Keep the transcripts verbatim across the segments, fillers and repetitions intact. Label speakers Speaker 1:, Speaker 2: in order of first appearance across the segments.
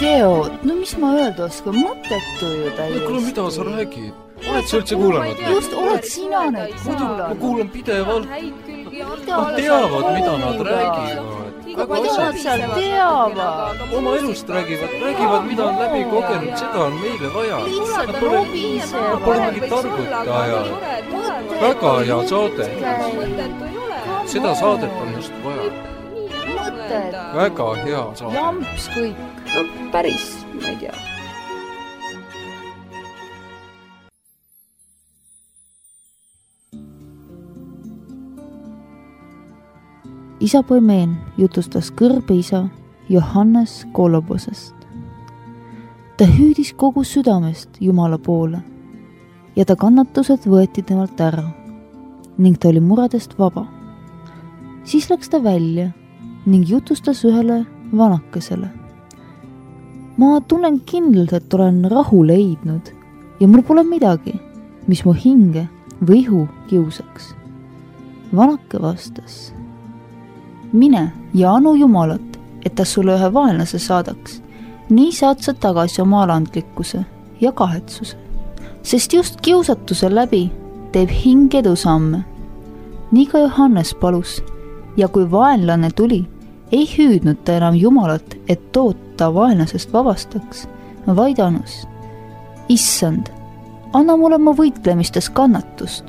Speaker 1: Teod, no mis ma öelda oskan, mõttetu ju täiesti.
Speaker 2: Kuule, mida sa räägid? Oled sa üldse kuulanud?
Speaker 1: Just, oled sina neid kuulanud?
Speaker 2: Ma kuulan pidevalt. Nad teavad, mida nad räägivad.
Speaker 1: Mida nad seal teavad?
Speaker 2: Oma elust räägivad, räägivad, mida on läbi kogenud, seda on meile vaja.
Speaker 1: Lihtsalt robise.
Speaker 2: Nad pole mingi targutaja. Väga hea saade. Seda saadet on just vaja.
Speaker 1: Mõtted.
Speaker 2: Väga hea saade.
Speaker 1: Lamps kõik.
Speaker 3: No päris, ma ei tea.
Speaker 1: Isa Poimeen jutustas kõrbeisa Johannes Kolobosest. Ta hüüdis kogu südamest Jumala poole ja ta kannatused võeti temalt ära ning ta oli muredest vaba. Siis läks ta välja ning jutustas ühele vanakesele. Ma tunnen kindlalt, et olen rahu leidnud ja mul pole midagi, mis mu hinge või ihu kiusaks. Vanake vastas: mine ja anu Jumalat, et ta sulle ühe vaenlase saadaks. Nii saad sa tagasi oma alandlikkuse ja kahetsuse, sest just kiusatuse läbi teeb hing edusamme. Nii ka Johannes palus ja kui vaenlane tuli, ei hüüdnud ta enam Jumalat, et toota vaenlasest vabastaks, vaid anus: Issand, anna mulle mu võitlemistes kannatust.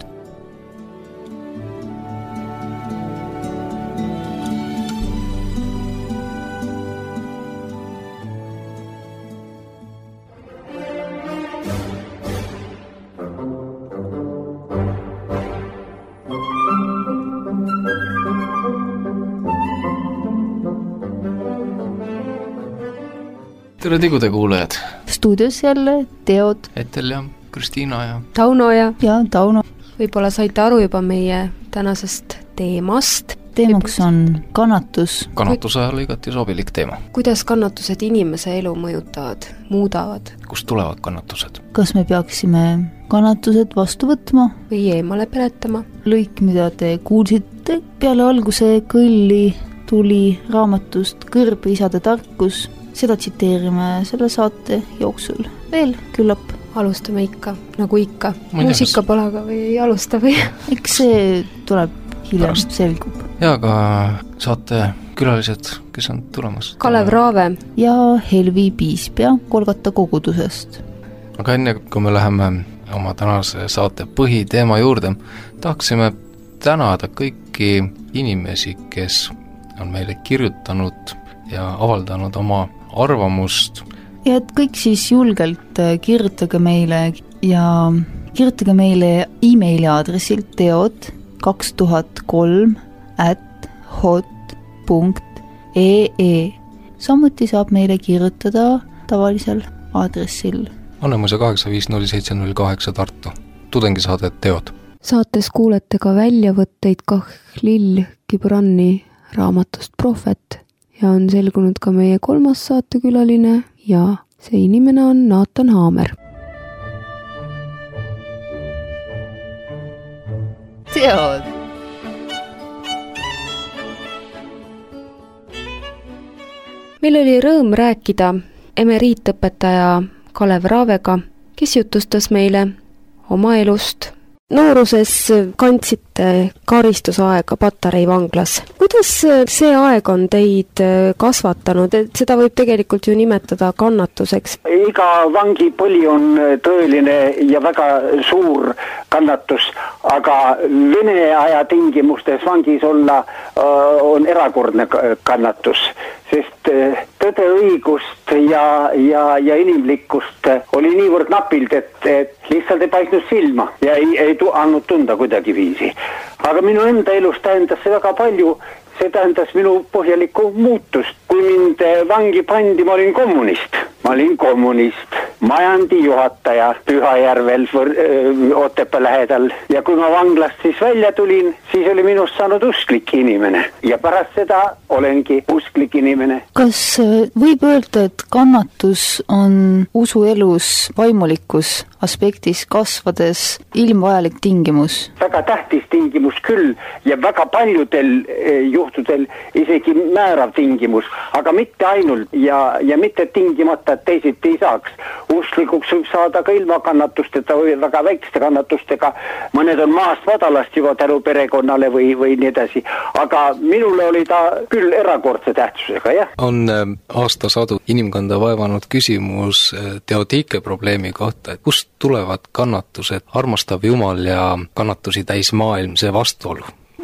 Speaker 2: Tere tigude kuulejad.
Speaker 1: Stuudios jälle Teod,
Speaker 2: Etel ja Kristiina ja
Speaker 3: Tauno ja
Speaker 1: ja Tauno.
Speaker 3: Võib-olla saite aru juba meie tänasest teemast.
Speaker 1: Teemaks on kannatus.
Speaker 2: Kannatuse ajal igati sobilik teema.
Speaker 3: Kuidas kannatused inimese elu mõjutavad, muudavad?
Speaker 2: Kust tulevad kannatused?
Speaker 1: Kas me peaksime kannatused vastu võtma?
Speaker 3: Või eemale peletama?
Speaker 1: Lõik, mida te kuulsite peale alguse kõlli, tuli raamatust Kõrbeisade tarkus. Seda tsiteerime selle saate jooksul. Veel küllap.
Speaker 3: Alustame ikka, nagu ikka. Muusikapalaga või ei alusta või?
Speaker 1: Eks see tuleb hiljem, Pärast. selgub.
Speaker 2: Ja ka saate külalised, kes on tulemas.
Speaker 3: Kalev Raave.
Speaker 1: Ja Helvi Piispea Kolgata kogudusest.
Speaker 2: Aga enne, kui me läheme oma tänase saate põhiteema juurde, tahaksime tänada kõiki inimesi, kes on meile kirjutanud ja avaldanud oma arvamust.
Speaker 1: Ja et kõik siis julgelt kirjutage meile ja kirjutage meile e-maili aadressilt teod kaks tuhat kolm at hot punkt ee. Samuti saab meile kirjutada tavalisel aadressil.
Speaker 2: Annemuise kaheksa viis null seitse null kaheksa Tartu. Tudengisaade Teod.
Speaker 3: Saates kuulete ka väljavõtteid Kahlil Gibranni raamatust Prohvet. Ja on selgunud ka meie kolmas saatekülaline ja see inimene on Naatan Haamer.
Speaker 1: Teod!
Speaker 3: Meil oli rõõm rääkida emeriitõpetaja Kalev Raavega, kes jutustas meile oma elust. Nooruses kandsite karistusaega Patarei vanglas. Kuidas see aeg on teid kasvatanud? Et seda võib tegelikult ju nimetada kannatuseks.
Speaker 4: Iga vangipõli on tõeline ja väga suur kannatus, aga Vene aja tingimustes vangis olla on erakordne kannatus, sest tõde, õigust ja, ja, ja inimlikkust oli niivõrd napilt, et, et lihtsalt ei paistnud silma ja ei, ei tu, andnud tunda kuidagi viisi. Aga minu enda elus tähendas see väga palju, see tähendas minu põhjalikku muutust. Kui mind vangi pandi, ma olin kommunist. ma olin kommunist, majandijuhataja Pühajärvel Otepää lähedal ja kui ma vanglast siis välja tulin, siis oli minust saanud usklik inimene ja pärast seda olengi usklik inimene.
Speaker 1: Kas võib öelda, et kannatus on usuelus vaimulikus aspektis kasvades ilmvajalik tingimus?
Speaker 4: Väga tähtis tingimus küll ja väga paljudel juhtudel isegi määrav tingimus, aga mitte ainult ja, ja mitte tingimata, et teisiti ei saaks. Usklikuks võib saada ka ilma kannatusteta või väga väikeste kannatustega. Mõned on maast madalast juba tänu perekonnale või, või nii edasi. Aga minule oli ta küll erakordse tähtsusega, jah.
Speaker 2: On aastasadu inimkonda vaevanud küsimus teotiike probleemi kohta, et kust tulevad kannatused, armastav Jumal ja kannatusi täis maailm, see vastuolu?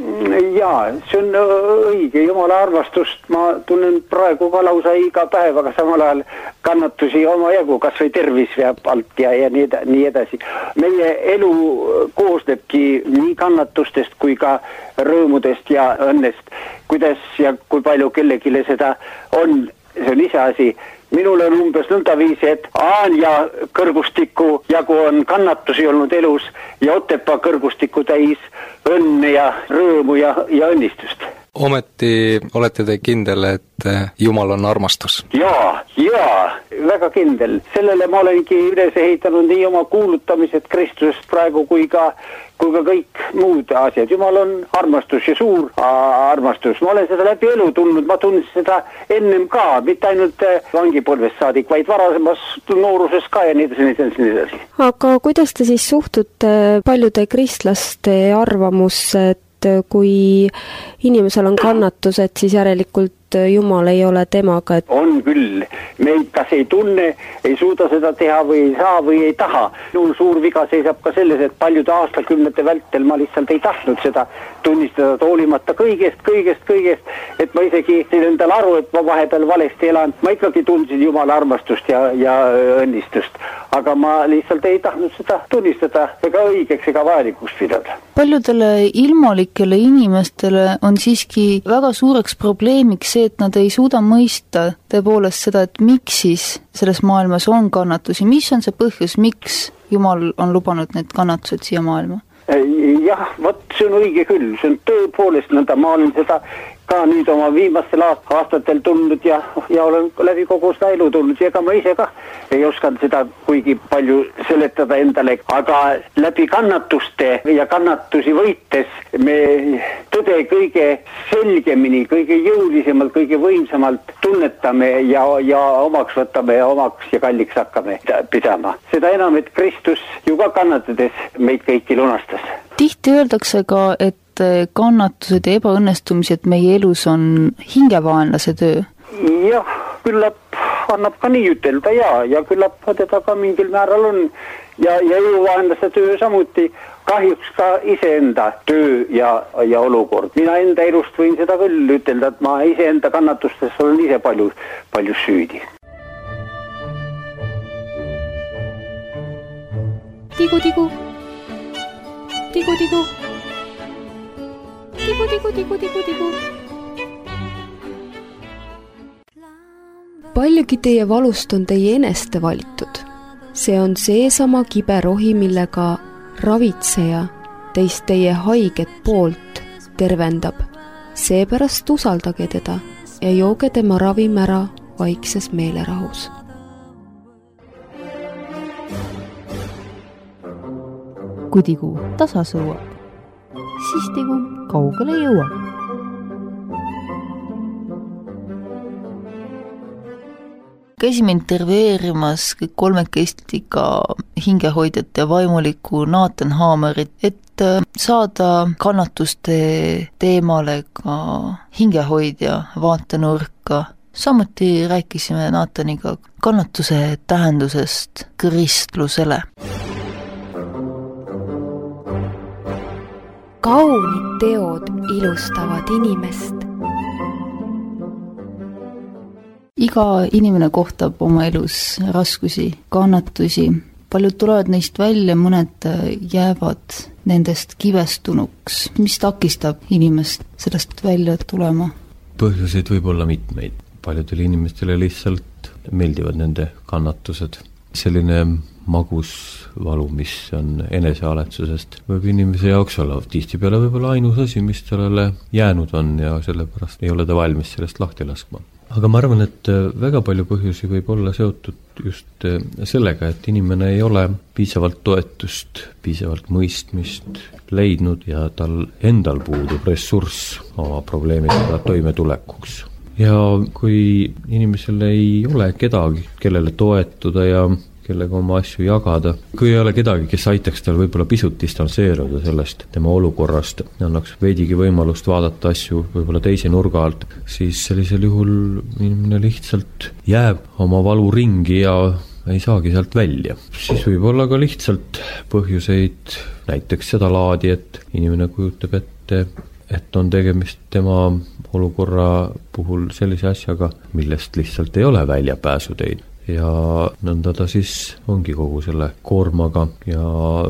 Speaker 4: Jaa, see on õige, Jumala armastust ma tunnen praegu ka lausa iga päev, aga samal ajal kannatusi oma jagu, kas või tervis veab alt ja, ja nii, nii edasi. Meie elu koosnebki nii kannatustest kui ka rõõmudest ja õnnest, kuidas ja kui palju kellegile seda on, see on ise asi. Minul on umbes nõnda viisi, et Aanja kõrgustiku jagu on kannatusi olnud elus ja Otepää kõrgustiku täis õnne ja rõõmu ja, ja õnnistust.
Speaker 2: Ometi olete te kindel, et Jumal on armastus?
Speaker 4: Jaa, jaa, väga kindel. Sellele ma olengi üles ehitanud nii oma kuulutamised Kristusest praegu kui ka, kui ka kõik muud asjad. Jumal on armastus ja suur armastus. Ma olen seda läbi elu tundnud, ma tundsin seda ennem ka, mitte ainult vangipolvest saadik, vaid varasemas nooruses ka ja nii edasi, nii edasi, nii edasi.
Speaker 3: Aga kuidas te siis suhtute paljude kristlaste arvamusse, et kui inimesel on kannatused, siis järelikult Jumal ei ole temaga? Et...
Speaker 4: On küll. Meid kas ei tunne, ei suuda seda teha või ei saa või ei taha. Minul suur viga seisab ka selles, et paljude aastakümnete vältel ma lihtsalt ei tahtnud seda tunnistada hoolimata kõigest, kõigest, kõigest, et ma isegi siin endal aru, et ma vahepeal valesti elan. Ma ikkagi tundsin Jumala armastust ja, ja õnnistust, aga ma lihtsalt ei tahtnud seda tunnistada ega õigeks ega vajalikuks pidada.
Speaker 1: Paljudele ilmalikele inimestele on siiski väga suureks probleemiks see, et nad ei suuda mõista tõepoolest seda, et miks siis selles maailmas on kannatusi, mis on see põhjus, miks Jumal on lubanud need kannatused siia maailma?
Speaker 4: Jah, vot see on õige küll, see on tõepoolest nõnda, ma olen seda ka nüüd oma viimastel aastatel tulnud ja, ja olen läbi kogu seda elu tulnud ja ega ma ise ka ei osanud seda kuigi palju seletada endale, aga läbi kannatuste ja kannatusi võites me tõde kõige selgemini, kõige jõulisemalt, kõige võimsamalt tunnetame ja, ja omaks võtame ja omaks ja kalliks hakkame pidama. Seda enam, et Kristus ju ka kannatades meid kõiki lunastas.
Speaker 1: Tihti öeldakse ka, et kannatused ja ebaõnnestumised meie elus on hingevaenlase töö.
Speaker 4: Jah, küllap annab ka nii ütelda ja, ja küllap teda ka mingil määral on ja, ja eluvaenlase töö samuti kahjuks ka iseenda töö ja, ja olukord. Mina enda elust võin seda küll ütelda, et ma iseenda kannatustes olen ise palju, palju süüdi.
Speaker 3: Tigu-tigu, tigu-tigu. Tigu, tigu, tigu, tigu, tigu. Paljugi teie valust on teie eneste valitud. See on seesama kibe rohi, millega ravitseja teist teie haiget poolt tervendab. Seepärast usaldage teda ja jooge tema ravim ära vaikses meelerahus.
Speaker 1: Kui tigu tasa sõuab, siis tigu kaugele jõuab. Käisime intervjueerimas kolmekesti ka hingehoidjat ja vaimuliku Nathan Hamerit, et saada kannatuste teemale ka hingehoidja vaatenurka. Samuti rääkisime Nathaniga kannatuse tähendusest kristlusele.
Speaker 3: Kaunid teod ilustavad inimest.
Speaker 1: Iga inimene kohtab oma elus raskusi, kannatusi. Paljud tulevad neist välja, mõned jäävad nendest kivestunuks. Mis takistab inimest sellest välja tulema?
Speaker 5: Põhjuseid võib olla mitmeid. Paljudele inimestele lihtsalt meeldivad nende kannatused. Selline magus valu, mis on enesealetsusest, võib inimese jaoks olla tihtipeale võib-olla ainus asi, mis sellele jäänud on ja sellepärast ei ole ta valmis sellest lahti laskma. Aga ma arvan, et väga palju põhjusi võib olla seotud just sellega, et inimene ei ole piisavalt toetust, piisavalt mõistmist leidnud ja tal endal puudub ressurss oma probleemidega toimetulekuks. Ja kui inimesel ei ole kedagi, kellele toetuda ja kellega oma asju jagada, kui ei ole kedagi, kes aitaks tal võib-olla pisut distantseeruda sellest tema olukorrast, annaks veidigi võimalust vaadata asju võib-olla teise nurga alt, siis sellisel juhul inimene lihtsalt jääb oma valu ringi ja ei saagi sealt välja. Siis võib olla ka lihtsalt põhjuseid, näiteks seda laadi, et inimene kujutab ette, et on tegemist tema olukorra puhul sellise asjaga, millest lihtsalt ei ole väljapääsuteid. Ja nõnda ta siis ongi kogu selle koormaga ja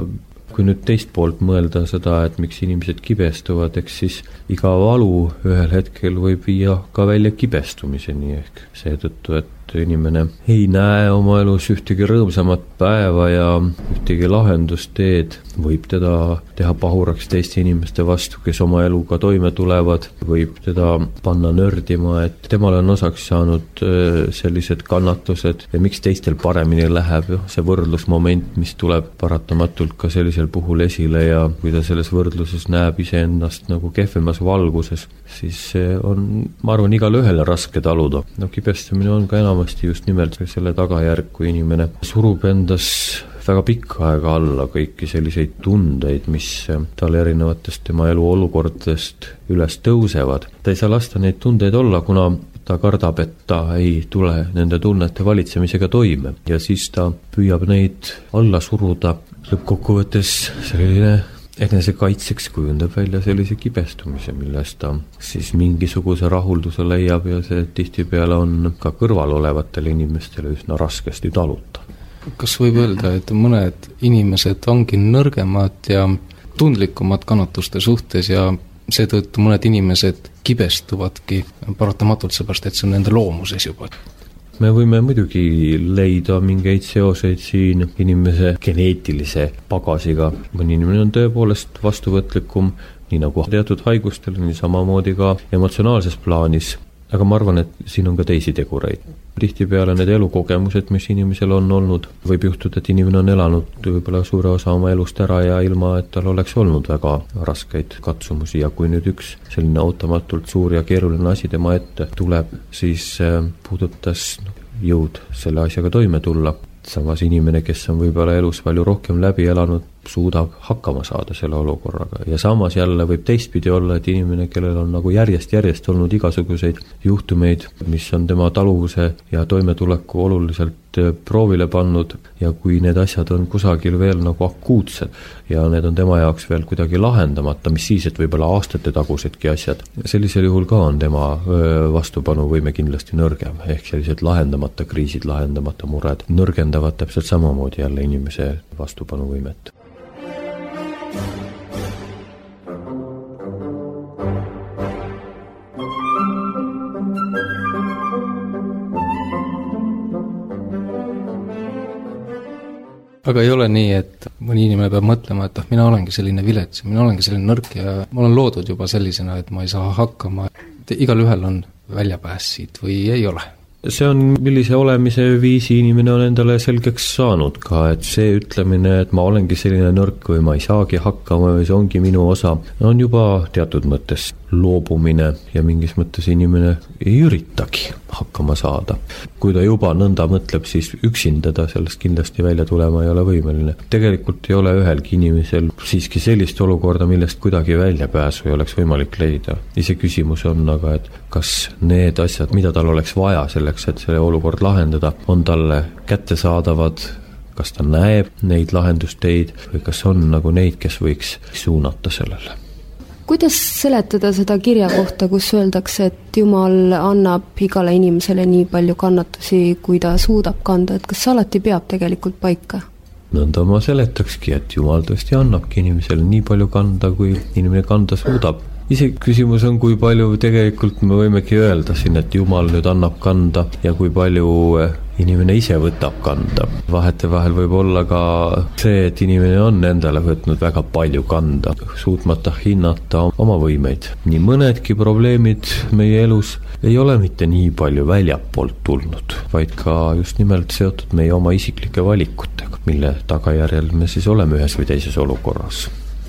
Speaker 5: kui nüüd teist poolt mõelda seda, et miks inimesed kibestuvad, eks siis iga valu ühel hetkel võib viia ka välja kibestumiseni ehk seetõttu, et inimene ei näe oma elus ühtegi rõõmsamat päeva ja ühtegi lahendusteed, võib teda teha pahuraks teiste inimeste vastu, kes oma eluga toime tulevad, võib teda panna nördima, et temal on osaks saanud sellised kannatused ja miks teistel paremini läheb, see võrdlusmoment, mis tuleb paratamatult ka sellisel puhul esile ja kui ta selles võrdluses näeb iseennast nagu kehvemas valguses, siis on, ma arvan, igale ühele raske taluda. No kibestumine on ka enamasti just nimelt selle tagajärg, kui inimene surub endas väga pikka aega alla kõiki selliseid tundeid, mis tal erinevatest tema elu olukordadest üles tõusevad. Ta ei saa lasta neid tundeid olla, kuna ta kardab, et ta ei tule nende tunnete valitsemisega toime ja siis ta püüab neid alla suruda. Lõppkokkuvõttes selline enesekaitseks kujundab välja sellise kibestumise, millest ta siis mingisuguse rahulduse leiab ja see tihtipeale on ka kõrval olevatele inimestele üsna raskesti taluta.
Speaker 2: Kas võib öelda, et mõned inimesed ongi nõrgemad ja tundlikumad kannatuste suhtes ja seetõttu mõned inimesed kibestuvadki paratamatult seepärast, et see on nende loomuses juba?
Speaker 5: Me võime muidugi leida mingeid seoseid siin inimese geneetilise pagasiga. Mõni inimene on tõepoolest vastuvõtlikum, nii nagu teatud haigustele, nii samamoodi ka emotsionaalses plaanis. Aga ma arvan, et siin on ka teisi tegureid. Tihtipeale need elukogemused, mis inimesel on olnud, võib juhtuda, et inimene on elanud võib-olla suure osa oma elust ära ja ilma, et tal oleks olnud väga raskeid katsumusi ja kui nüüd üks selline ootamatult suur ja keeruline asi tema ette tuleb, siis puudutas jõud selle asjaga toime tulla. Samas inimene, kes on võib-olla elus palju rohkem läbi elanud, suudab hakkama saada selle olukorraga. Ja samas jälle võib teistpidi olla, et inimene, kellel on nagu järjest-järjest olnud igasuguseid juhtumeid, mis on tema taluvuse ja toimetuleku oluliselt proovile pannud ja kui need asjad on kusagil veel nagu akuutsed ja need on tema jaoks veel kuidagi lahendamata, mis siis, et võib-olla aastate tagusedki asjad, sellisel juhul ka on tema vastupanuvõime kindlasti nõrgem, ehk sellised lahendamata kriisid, lahendamata mured nõrgendavad täpselt samamoodi jälle inimese vastupanuvõimet.
Speaker 2: Aga ei ole nii, et mõni inimene peab mõtlema, et mina olengi selline vilets, mina olengi selline nõrk ja ma olen loodud juba sellisena, et ma ei saa hakkama. Igal ühel on väljapääs siit või ei ole?
Speaker 5: See on, millise olemise viisi inimene on endale selgeks saanud ka, et see ütlemine, et ma olengi selline nõrk või ma ei saagi hakkama või see ongi minu osa, on juba teatud mõttes loobumine ja mingis mõttes inimene ei üritagi hakkama saada. Kui ta juba nõnda mõtleb, siis üksinda ta sellest kindlasti välja tulema ei ole võimeline. Tegelikult ei ole ühelgi inimesel siiski sellist olukorda, millest kuidagi väljapääsu ei oleks võimalik leida. Ise küsimus on aga, et kas need asjad, mida tal oleks vaja selleks, et selle olukord lahendada, on talle kättesaadavad, kas ta näeb neid lahendusteid või kas on nagu neid, kes võiks suunata sellele.
Speaker 3: Kuidas seletada seda kirja kohta, kus öeldakse, et Jumal annab igale inimesele nii palju kannatusi, kui ta suudab kanda, et kas see alati peab tegelikult paika?
Speaker 5: Nõnda ma seletakski, et Jumal tõesti annabki inimesele nii palju kanda, kui inimene kanda suudab. Ise küsimus on, kui palju tegelikult me võimegi öelda siin, et Jumal nüüd annab kanda ja kui palju inimene ise võtab kanda. Vahetevahel võib olla ka see, et inimene on endale võtnud väga palju kanda, suutmata hinnata oma võimeid. Nii mõnedki probleemid meie elus ei ole mitte nii palju väljapoolt tulnud, vaid ka just nimelt seotud meie oma isiklike valikutega, mille tagajärjel me siis oleme ühes või teises olukorras.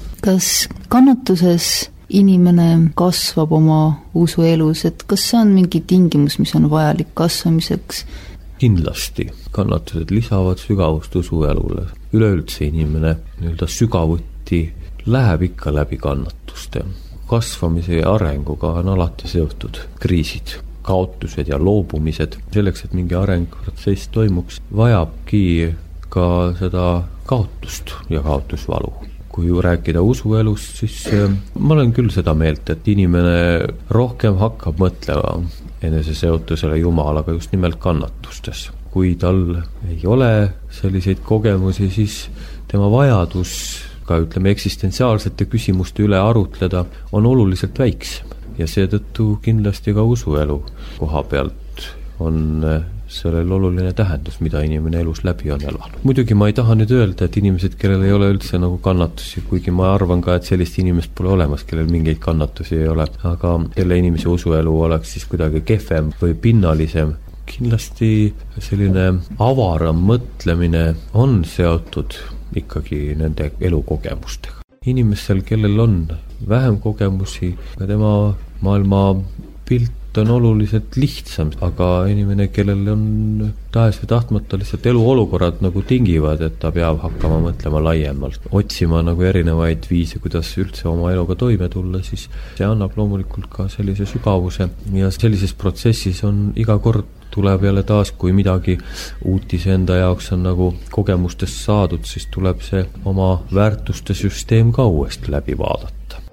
Speaker 1: Kas kannatuses inimene kasvab oma usuelus, et kas see on mingi tingimus, mis on vajalik kasvamiseks?
Speaker 5: Kindlasti kannatused lisavad sügavust usuelule. Üleüldse inimene nii-öelda sügavuti läheb ikka läbi kannatuste. Kasvamise ja arenguga on alati seotud kriisid, kaotused ja loobumised. Selleks, et mingi arenguprotsess toimuks, vajabki ka seda kaotust ja kaotusvalu. Kui rääkida usuelust, siis ma olen küll seda meelt, et inimene rohkem hakkab mõtlema enese seotusele Jumalaga just nimelt kannatustes. Kui tal ei ole selliseid kogemusi, siis tema vajadus ka ütleme eksistentsiaalsete küsimuste üle arutleda on oluliselt väiksem. Ja seetõttu kindlasti ka usuelu koha pealt on sellel oluline tähendus, mida inimene elus läbi on elanud. Muidugi ma ei taha nüüd öelda, et inimesed, kellel ei ole üldse nagu kannatusi, kuigi ma arvan ka, et sellist inimest pole olemas, kellel mingeid kannatusi ei ole, aga kelle inimese usuelu oleks siis kuidagi kehvem või pinnalisem. Kindlasti selline avaram mõtlemine on seotud ikkagi nende elukogemustega. Inimestel, kellel on vähem kogemusi, tema maailma pilt on oluliselt lihtsam, aga inimene, kellel on tahes või tahtmata lihtsalt eluolukorrad nagu tingivad, et ta peab hakkama mõtlema laiemalt, otsima nagu erinevaid viise, kuidas üldse oma eluga toime tulla, siis see annab loomulikult ka sellise sügavuse ja sellises protsessis on iga kord tuleb jälle taas, kui midagi uutis enda jaoks on nagu kogemustest saadud, siis tuleb see oma väärtuste süsteem ka uuesti läbi vaadata.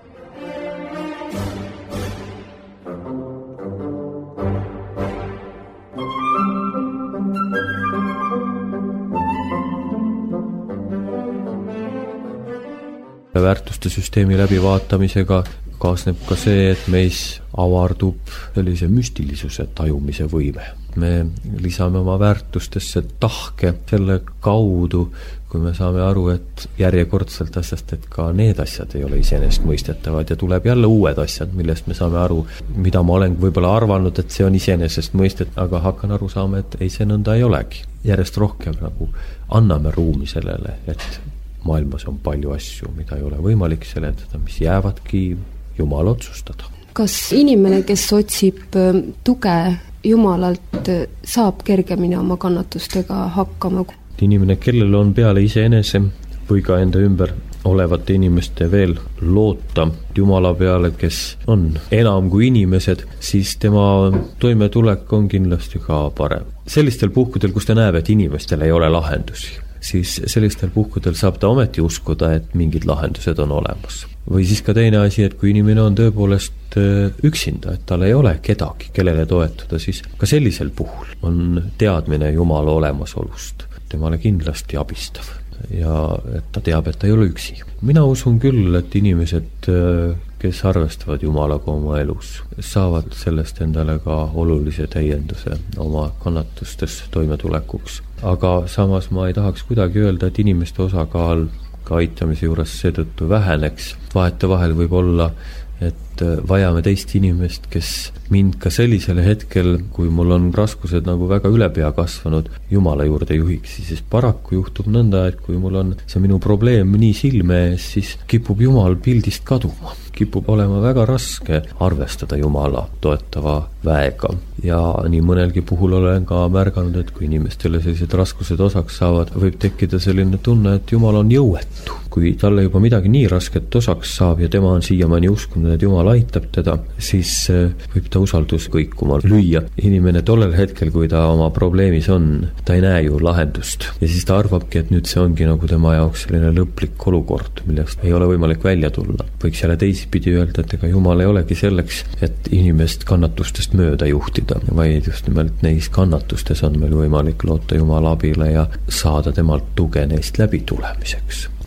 Speaker 5: Väärtuste süsteemi läbivaatamisega kaasneb ka see, et meis avardub sellise müstilisuse tajumise võime. Me lisame oma väärtustesse tahke selle kaudu, kui me saame aru, et järjekordselt asjast, et ka need asjad ei ole iseenesest mõistetavad ja tuleb jälle uued asjad, millest me saame aru, mida ma olen võib-olla arvanud, et see on iseenesest mõistet, aga hakkan aru saama, et ei, see nõnda ei olegi. Järjest rohkem nagu anname ruumi sellele, et maailmas on palju asju, mida ei ole võimalik seletada, mis jäävadki Jumala otsustada.
Speaker 3: Kas inimene, kes otsib tuge Jumalalt, saab kergemini oma kannatustega hakkama?
Speaker 5: Inimene, kellel on peale iseenese või ka enda ümber olevate inimeste veel loota Jumala peale, kes on enam kui inimesed, siis tema toimetulek on kindlasti ka parem. Sellistel puhkudel, kus ta näeb, et inimestel ei ole lahendusi, siis sellistel puhkudel saab ta ometi uskuda, et mingid lahendused on olemas. Või siis ka teine asi, et kui inimene on tõepoolest üksinda, et tal ei ole kedagi, kellele toetuda, siis ka sellisel puhul on teadmine Jumala olemasolust temale kindlasti abistav ja et ta teab, et ta ei ole üksi. Mina usun küll, et inimesed, kes arvestavad Jumalaga oma elus, saavad sellest endale ka olulise täienduse oma kannatustes toimetulekuks. Aga samas ma ei tahaks kuidagi öelda, et inimeste osakaal ka aitamise juures seetõttu väheneks. Vahete vahel võib olla, et vajame teist inimest, kes mind ka sellisele hetkel, kui mul on raskused nagu väga ülepea kasvanud, Jumala juurde juhiks, siis paraku juhtub nõnda, et kui mul on see minu probleem nii silme ees, siis kipub Jumal pildist kaduma. Kipub olema väga raske arvestada Jumala toetava väega. Ja nii mõnelgi puhul olen ka märganud, et kui inimestele sellised raskused osaks saavad, võib tekkida selline tunne, et Jumal on jõuetu. Kui talle juba midagi nii rasket osaks saab ja tema on siiamaani uskunud, et Jumal aitab teda, siis võib ta usaldus kõikuma lüüa. Inimene tollel hetkel, kui ta oma probleemis on, ta ei näe ju lahendust. Ja siis ta arvabki, et nüüd see ongi nagu tema jaoks selline lõplik olukord, millest ei ole võimalik välja tulla. Võiks jälle teisipidi öelda, et ega Jumal ei olegi selleks, et inimest kannatustest mööda juhtida, vaid just nimelt neis kannatustes on meil võimalik loota Jumala abile ja saada temalt tuge neist läbi tulemiseks.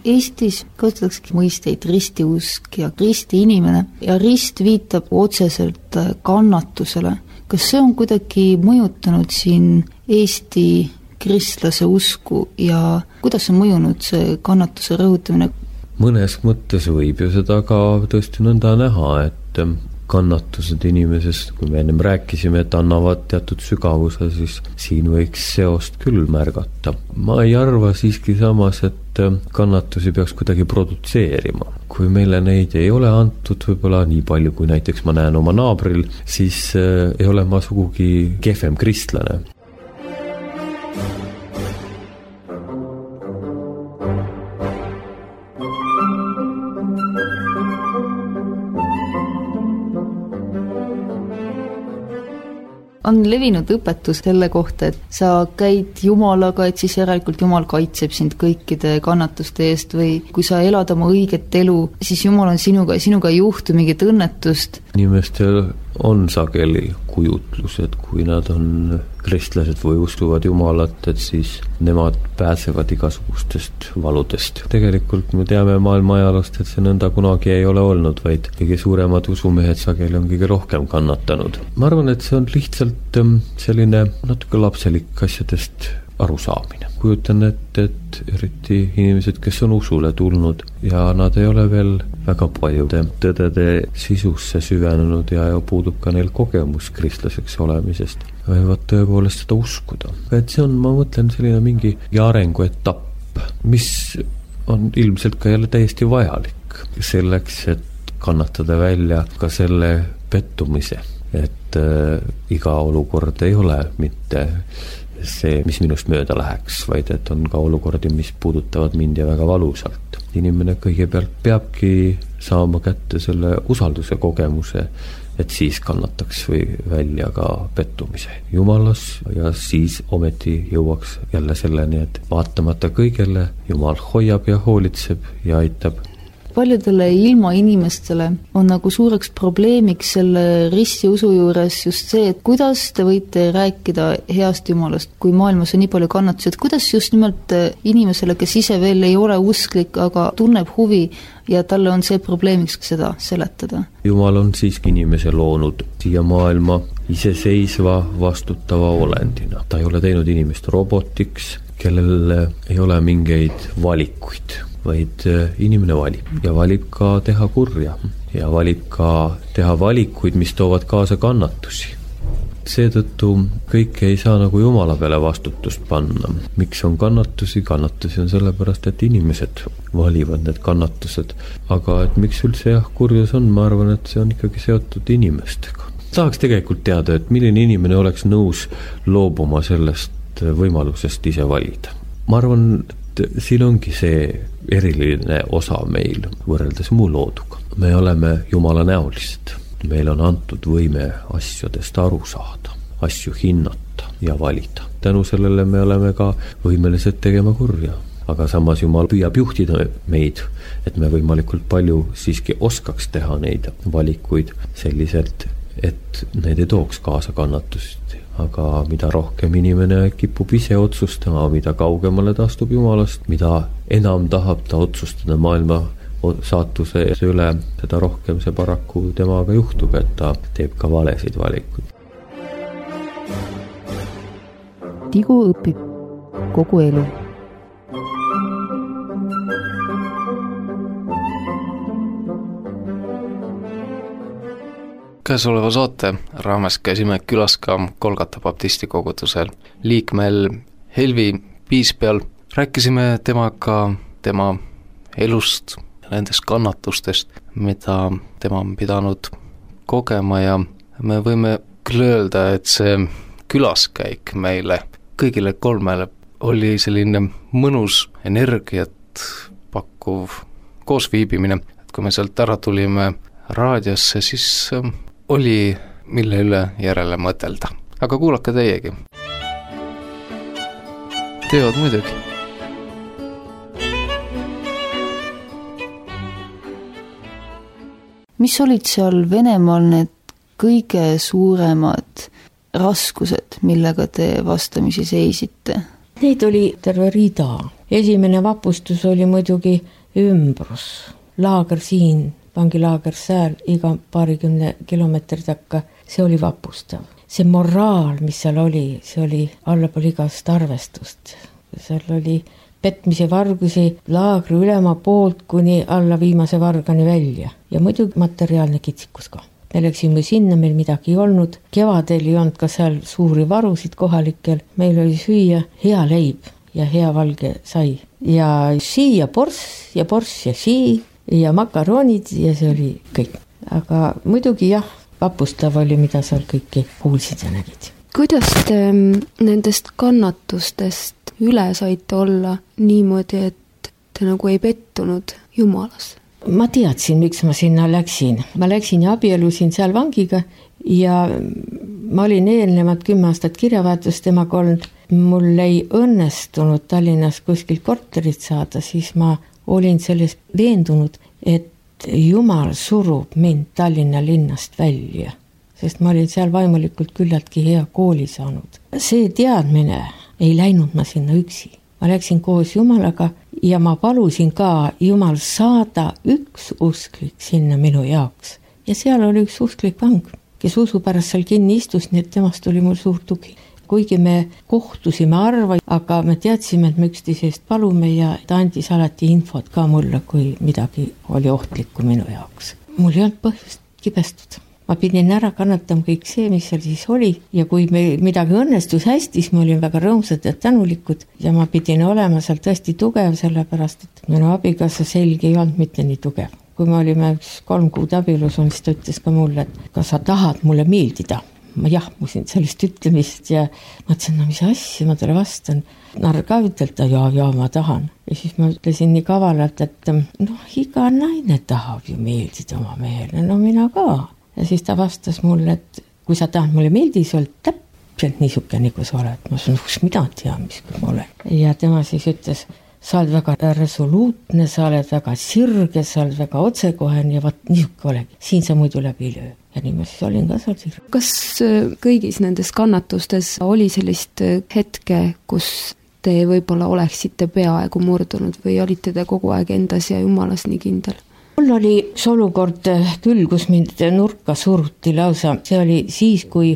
Speaker 1: Eestis kasutatakse mõisteid ristiusk ja ristiinimene ja rist viitab otseselt kannatusele. Kas see on kuidagi mõjutanud siin Eesti kristlase usku ja kuidas on mõjunud see kannatuse rõhutamine?
Speaker 5: Mõnes mõttes võib ju seda ka tõesti nõnda näha, et kannatused inimesest, kui me ennem rääkisime, et annavad teatud sügavuse, siis siin võiks seost küll märgata. Ma ei arva siiski samas, et kannatusi peaks kuidagi produtseerima. Kui meile neid ei ole antud võib-olla nii palju, kui näiteks ma näen oma naabril, siis ei ole ma sugugi kehvem kristlane.
Speaker 1: On levinud õpetus selle kohta, et sa käid Jumalaga, et siis järelikult Jumal kaitseb sind kõikide kannatuste eest või kui sa elad oma õiget elu, siis Jumal on sinuga ja sinuga ei juhtu mingit õnnetust.
Speaker 5: Inimestel on sageli kujutlused, kui nad on kristlased või usuvad Jumalat, et siis nemad pääsevad igasugustest valudest. Tegelikult me teame maailma ajaloost, et see nõnda kunagi ei ole olnud, vaid kõige suuremad usumehed sageli on kõige rohkem kannatanud. Ma arvan, et see on lihtsalt selline natuke lapselik asjadest arusaamine. Kujutan ette, et eriti inimesed, kes on usule tulnud ja nad ei ole veel väga paljude tõdede sisusse süvenenud ja puudub ka neil kogemus kristlaseks olemisest, võivad tõepoolest seda uskuda. Et see on, ma mõtlen, selline mingi arenguetapp, mis on ilmselt ka jälle täiesti vajalik selleks, et kannatada välja ka selle pettumise, et äh, iga olukord ei ole mitte see, mis minust mööda läheks, vaid et on ka olukordi, mis puudutavad mind ja väga valusalt. Inimene kõigepealt peabki saama kätte selle usalduse kogemuse, et siis kannataks või välja ka pettumise Jumalas ja siis ometi jõuaks jälle selleni, et vaatamata kõigele Jumal hoiab ja hoolitseb ja aitab.
Speaker 1: Paljudele ilma inimestele on nagu suureks probleemiks selle ristiusu juures just see, et kuidas te võite rääkida heast Jumalast, kui maailmas on nii palju kannatusi, et kuidas just nimelt inimesele, kes ise veel ei ole usklik, aga tunneb huvi ja talle on see probleemiks seda seletada.
Speaker 5: Jumal on siiski inimese loonud siia maailma iseseisva vastutava olendina. Ta ei ole teinud inimest robotiks, kellel ei ole mingeid valikuid, vaid inimene valib ja valib ka teha kurja ja valib ka teha valikuid, mis toovad kaasa kannatusi. Seetõttu kõike ei saa nagu Jumala peale vastutust panna. Miks on kannatusi? Kannatusi on sellepärast, et inimesed valivad need kannatused. Aga et miks üldse jah, kurjus on, ma arvan, et see on ikkagi seotud inimestega. Tahaks tegelikult teada, et milline inimene oleks nõus loobuma sellest võimalusest ise valida. Ma arvan, et siin ongi see eriline osa meil võrreldes muu looduga. Me oleme Jumala näolised. Meil on antud võime asjadest aru saada, asju hinnata ja valida. Tänu sellele me oleme ka võimelised tegema kurja. Aga samas Jumal püüab juhtida meid, et me võimalikult palju siiski oskaks teha neid valikuid selliselt, et need ei tooks kaasa kannatust. Aga mida rohkem inimene kipub ise otsustama, mida kaugemale ta astub Jumalast, mida enam tahab ta otsustada maailma saatuse üle, seda rohkem see paraku temaga juhtub, et ta teeb ka valesid valikuid.
Speaker 1: Tigu õpib kogu elu.
Speaker 2: Käesoleva saate raames käisime külas ka Kolgata baptisti kogudusel liikmel Helvi Piispeal. Rääkisime temaga tema elust, nendest kannatustest, mida tema on pidanud kogema ja me võime küll öelda, et see külaskäik meile kõigile kolmele oli selline mõnus energiat pakkuv koosviibimine. Et kui me sealt ära tulime raadiosse, siis oli mille üle järele mõtelda. Aga kuulake teiegi. Teod muidugi.
Speaker 1: Mis olid seal Venemaal need kõige suuremad raskused, millega te vastamisi seisite?
Speaker 6: Neid oli terve rida. esimene vapustus oli muidugi ümbrus, laager siin, vangilaager sääl, iga paarikümne kilomeetri takka, see oli vapustav. See moraal, mis seal oli, see oli allapool igast arvestust. Seal oli petmise vargusi laagri ülema poolt kuni alla viimase vargani välja. Ja muidugi materiaalne kitsikus ka. Me läksime sinna, meil midagi ei olnud. Kevadel ei olnud ka seal suuri varusid kohalikel. Meil oli süüa hea leib ja hea valge sai. Ja sii ja porss ja porss ja sii ja makaronid ja see oli kõik. Aga muidugi jah, vapustav oli, mida seal kõiki kuulsid ja nägid.
Speaker 3: Kuidas te nendest kannatustest üle saite olla niimoodi, et te nagu ei pettunud Jumalas?
Speaker 6: Ma teadsin, miks ma sinna läksin. Ma läksin ja abielusin seal vangiga ja ma olin eelnevad kümme aastat kirjavahetust temaga olnud. Mul ei õnnestunud Tallinnas kuskil korterit saada, siis ma olin selles veendunud, et Jumal surub mind Tallinna linnast välja, sest ma olin seal vaimulikult küllaltki hea kooli saanud. See teadmine ei läinud ma sinna üksi. Ma läksin koos Jumalaga ja ma palusin ka Jumal saada üks usklik sinna minu jaoks. Ja seal oli üks usklik vang, kes usu pärast seal kinni istus, nii et temast oli mul suur tugi. Kuigi me kohtusime arva, aga me teadsime, et me üksteisest palume ja ta andis alati infot ka mulle, kui midagi oli ohtlikku minu jaoks. Mul ei olnud põhjust kibestuda. Ma pidin ära kannatama kõik see, mis seal siis oli ja kui me midagi õnnestus hästi, siis ma olin väga rõõmsad ja tänulikud ja ma pidin olema seal tõesti tugev, sellepärast et minu abikaasa selge ei olnud mitte nii tugev. Kui me olime üks kolm kuud abielus, siis ta ütles ka mulle, et kas sa tahad mulle meeldida? Ma jahmusin sellest ütlemist ja mõtlesin, no mis asja, ma talle vastan. Narr ka ütelda, ja, ja ma tahan. Ja siis ma ütlesin nii kavalalt, et noh, iga naine tahab ju meeldida oma mehele, no mina ka. Ja siis ta vastas mulle, et kui sa tahad mulle meeldida, sa oled täpselt niisuke, nagu sa oled. Ma sain, kus mina tean, mis kui ma olen. Ja tema siis ütles, sa oled väga resoluutne, sa oled väga sirge, sa oled väga otsekohen ja vaat niisuke olegi. Siin sa muidu läbi ei löö. Ja nii ma siis olin ka seal sirge.
Speaker 3: Kas kõigis nendes kannatustes oli sellist hetke, kus te võib-olla oleksite peaaegu murdunud või olite te kogu aeg endas ja Jumalas nii kindel?
Speaker 6: Mul oli üks olukord küll, kus mind nurka suruti lausa. See oli siis, kui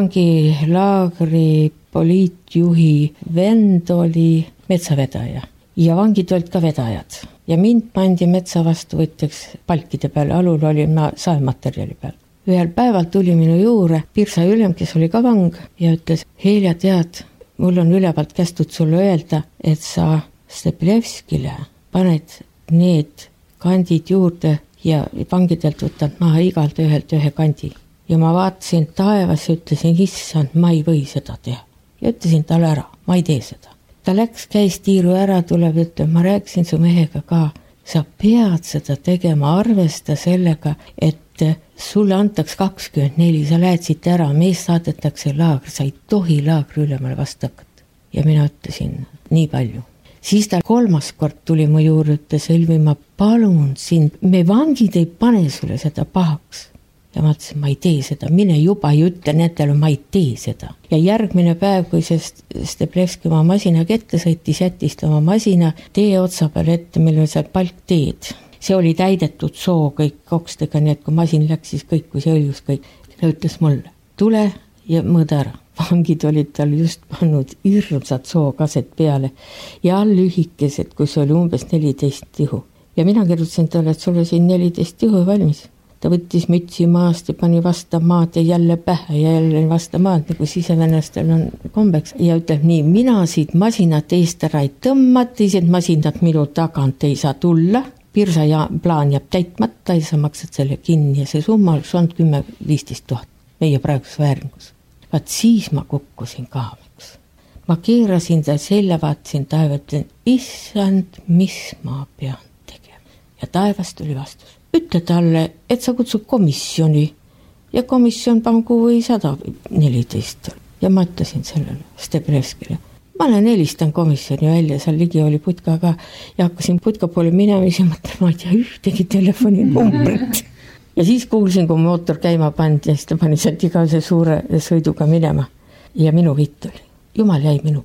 Speaker 6: vangilaagri poliitjuhi vend oli metsavedaja ja vangid olid ka vedajad. Ja mind pandi metsa vastuvõtjaks palkide peale, alul olin ma saematerjali peal. Ühel päeval tuli minu juurde Pirsa ülem, kes oli ka vang ja ütles, Helja, tead, mul on ülevalt kästud sulle öelda, et sa Steplevskile paned need kandid juurde ja vangidelt võtad maha igalt ühelt ühe kandi. Ja ma vaatasin taevas ja ütlesin, issand, ma ei või seda teha. Ja ütlesin talle ära, ma ei tee seda. Ta läks, käis tiiru ära, tuleb ja ütleb, ma rääkisin su mehega ka, sa pead seda tegema, arvesta sellega, et sulle antaks kakskümmend neli, sa lähed siit ära, mees saadetakse laagri, sa ei tohi laagri ülemale vastu hakata. Ja mina ütlesin nii palju. Siis ta kolmas kord tuli mu juurde, ütles, Elvi, ma palun sind, me vangid ei pane sulle seda pahaks. Ja ma ütlesin, ma ei tee seda, mine juba ei ütle nendele, ma ei tee seda. Ja järgmine päev, kui see Steplevski oma masina ette sõitis, jättis oma masina tee otsa peal ette, meil oli seal palk teed. See oli täidetud soo kõik kokstega, nii et kui masin läks, siis kõik, kui see õljus kõik. Ta ütles mulle, tule ja mõõda ära. Vangid olid tal just pannud hirmsad sookaset peale ja all lühikesed, kus oli umbes neliteist tihu. Ja mina kirjutasin talle, et sulle siin neliteist tihu valmis. Ta võttis mütsi maast ja pani vasta maad ja jälle pähe ja jälle vasta maad, nagu sisevenastel on kombeks. Ja ütleb nii, mina siit masinat eest ära ei tõmma, teised masinad minu tagant ei saa tulla. Pirsa ja plaan jääb täitmata ja sa maksad selle kinni ja see summa oleks olnud kümme viisteist tuhat meie praegus vääringus. Vaat siis ma kukkusin kaamaks. Ma keerasin ta selja, vaatasin taeva, ütlen, issand, mis ma pean tegema. Ja taevast tuli vastus. Ütle talle, et sa kutsud komisjoni ja komisjon pangu või sada neliteist. Ja ma ütlesin sellele Steplevskile. Ma olen helistanud komisjoni välja, seal ligi oli putka ka ja hakkasin putka poole minemise, mõtlen, ma ei tea ühtegi telefoni numbrit. Ja siis kuulsin, kui mootor käima pandi ja siis ta pani sealt igase suure sõiduga minema. Ja minu vitt oli. Jumal jäi minu poole.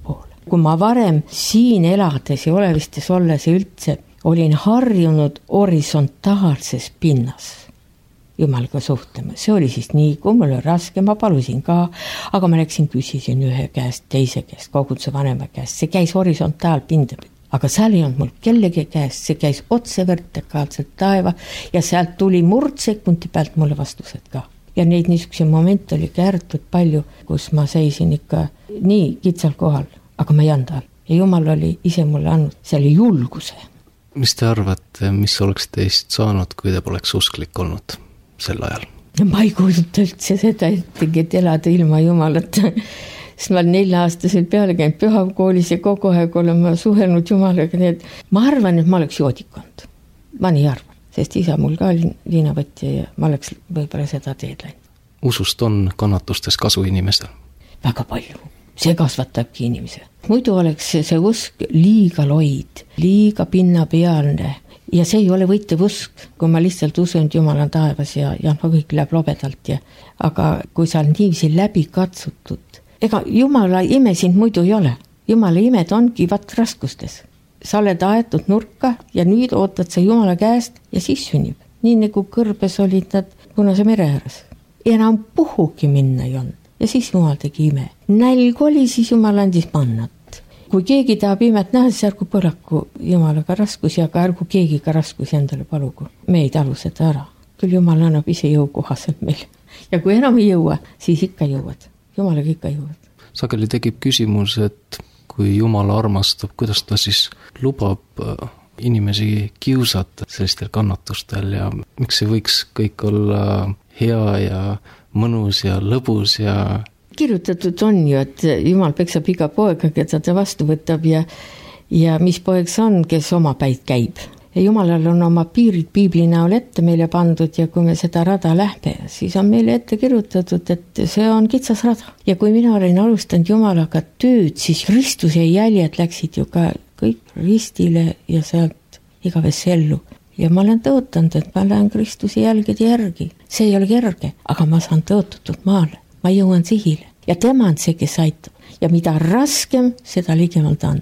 Speaker 6: kui ma varem siin elades ja olevistes olles ja üldse olin harjunud horisontaalses pinnas Jumalaga suhtlema. See oli siis nii, kui mul oli raske, ma palusin ka, aga ma läksin, küsisin ühe käest, teise käest, koguduse vanema käest. See käis horisontaalpinda, aga seal ei olnud mul kellegi käest, see käis otse vertikaalselt taeva ja sealt tuli murdsekundi pealt mulle vastused ka. Ja neid niisuguse momente oli käärtud palju, kus ma seisin ikka nii kitsal kohal, aga ma ei anda. Ja Jumal oli ise mulle andnud selle julguse.
Speaker 2: Mis te arvate, mis oleks teist saanud, kui te poleks usklik olnud sel ajal?
Speaker 6: Ma ei kujuta üldse seda ettegi, et elada ilma Jumalata. Sest ma olen nelja-aastaselt peale käinud pühakoolis ja kogu aeg olen ma suhelnud Jumalaga. Nii et ma arvan, et ma oleks joodikond. Ma nii arvan, sest isa mul ka oli viinavõtja ja ma oleks võib-olla seda teed läinud.
Speaker 2: Usust on kannatustes kasu inimestel?
Speaker 6: Väga palju. See kasvatabki inimese. Muidu oleks see usk liiga loid, liiga pinnapealne. Ja see ei ole võitev usk, kui ma lihtsalt usun, et Jumal on taevas ja, ja no kõik läheb lobedalt. Ja, aga kui sa on niivisi läbi katsutud, ega Jumala ime sind muidu ei ole. Jumala imed ongi vat raskustes. Sa oled aetud nurka ja nüüd ootad sa Jumala käest ja siis sünnib. Nii nagu kõrbes olid nad Punase mere ääres. Enam puhugi minna ei olnud. Ja siis Jumal tegi ime. Nälg oli, siis Jumal andis mannat. Kui keegi tahab imet näha, siis ärgu põraku Jumalaga raskusi, aga ärgu keegi ka raskusi endale palugu. Me ei talu seda ära. Küll Jumal annab ise jõukohaselt meil. Ja kui enam ei jõua, siis ikka jõuad. Jumalaga ikka jõuad.
Speaker 2: Sageli tekib küsimus, et kui Jumal armastab, kuidas ta siis lubab inimesi kiusata sellistel kannatustel ja miks ei võiks kõik olla hea ja mõnus ja lõbus ja...
Speaker 6: Kirjutatud on ju, et Jumal peksab iga poega, keda ta vastu võtab ja, ja mis poeg see on, kes oma päid käib. Ja Jumalal on oma piirid piibli näol ette meile pandud ja kui me seda rada lähme, siis on meile ette kirjutatud, et see on kitsas rada. Ja kui mina olen alustanud Jumalaga tööd, siis Kristuse jäljed läksid ju ka kõik ristile ja sealt igavesse ellu. Ja ma olen tõotanud, et ma lähen Kristuse jälgede järgi. See ei ole kerge, aga ma saan tõotatud maale. Ma jõuan sihile ja tema on see, kes aitab. Ja mida raskem, seda ligemalt on.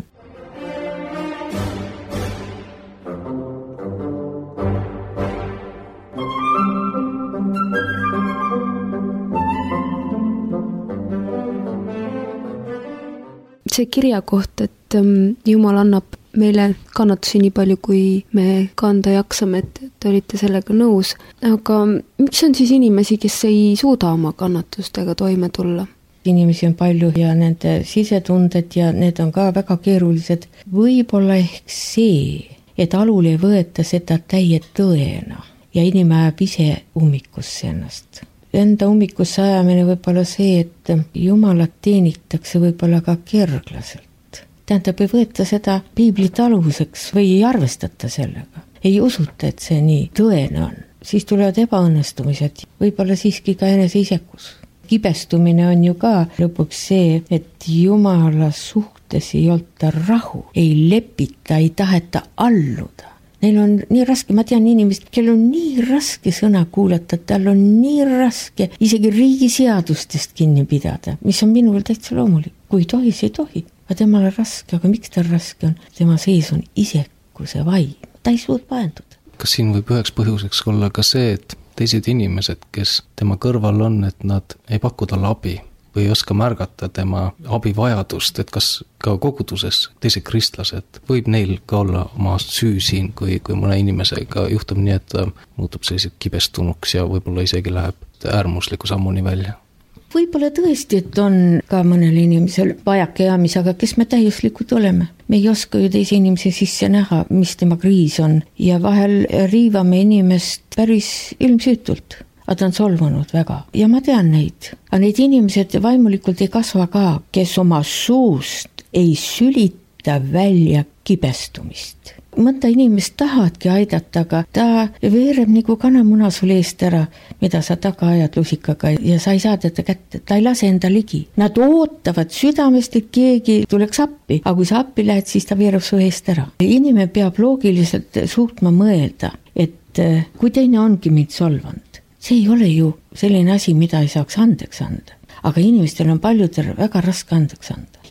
Speaker 3: See kirja koht, et Jumal annab meile kannatusi nii palju, kui me kanda jaksame, et te olite sellega nõus. Aga miks on siis inimesi, kes ei suuda oma kannatustega toime tulla?
Speaker 6: Inimesi on palju ja nende sisetunded ja need on ka väga keerulised. Võib-olla ehk see, et alule ei võeta seda täie tõena ja inimene ajab ise ummikusse ennast. Enda ummikusse ajamine võib-olla see, et Jumalat teenitakse võib-olla ka kerglaselt. Tähendab, ei võeta seda piiblit aluseks või ei arvestata sellega. Ei usuta, et see nii tõene on. Siis tulevad ebaõnnestumised, võib-olla siiski ka eneseisekus. Kibestumine on ju ka lõpuks see, et Jumala suhtes ei olta rahu, ei lepita, ei taheta alluda. Neil on nii raske, ma tean inimest, kel on nii raske sõna kuulata, tal on nii raske isegi riigi seadustest kinni pidada, mis on minul täitsa loomulik. Kui tohi, see ei tohi. Aga temal on raske, aga miks ta raske on? Tema sees on isekuse vaim. Ta ei suud paenduda.
Speaker 2: Kas siin võib üheks põhjuseks olla ka see, et teised inimesed, kes tema kõrval on, et nad ei paku talle abi või ei oska märgata tema abivajadust, et kas ka koguduses teised kristlased võib neil ka olla oma süü siin, kui, kui mõne inimesega juhtub nii, et ta muutub sellised kibestunuks ja võib-olla isegi läheb äärmusliku sammuni välja?
Speaker 6: Võib-olla tõesti, et on ka mõnel inimesel vajake jaamis, aga kes me täiuslikud oleme? Me ei oska ju teise inimese sisse näha, mis tema kriis on ja vahel riivame inimest päris ilmsüütult. Aga ta on solvunud väga ja ma tean neid. Aga neid inimesed vaimulikult ei kasva ka, kes oma suust ei sülita välja kibestumist. Mõnda inimest tahadki aidata, aga ta veereb nagu kanamuna sul eest ära, mida sa taga ajad lusikaga ja sa ei saa teda kätte, ta ei lase enda ligi. Nad ootavad südamest, et keegi tuleks appi, aga kui sa appi lähed, siis ta veereb su eest ära. Inimene peab loogiliselt suutma mõelda, et kui teine ongi mind solvanud, see ei ole ju selline asi, mida ei saaks andeks anda. Aga inimestel on paljudel väga raske andeks anda.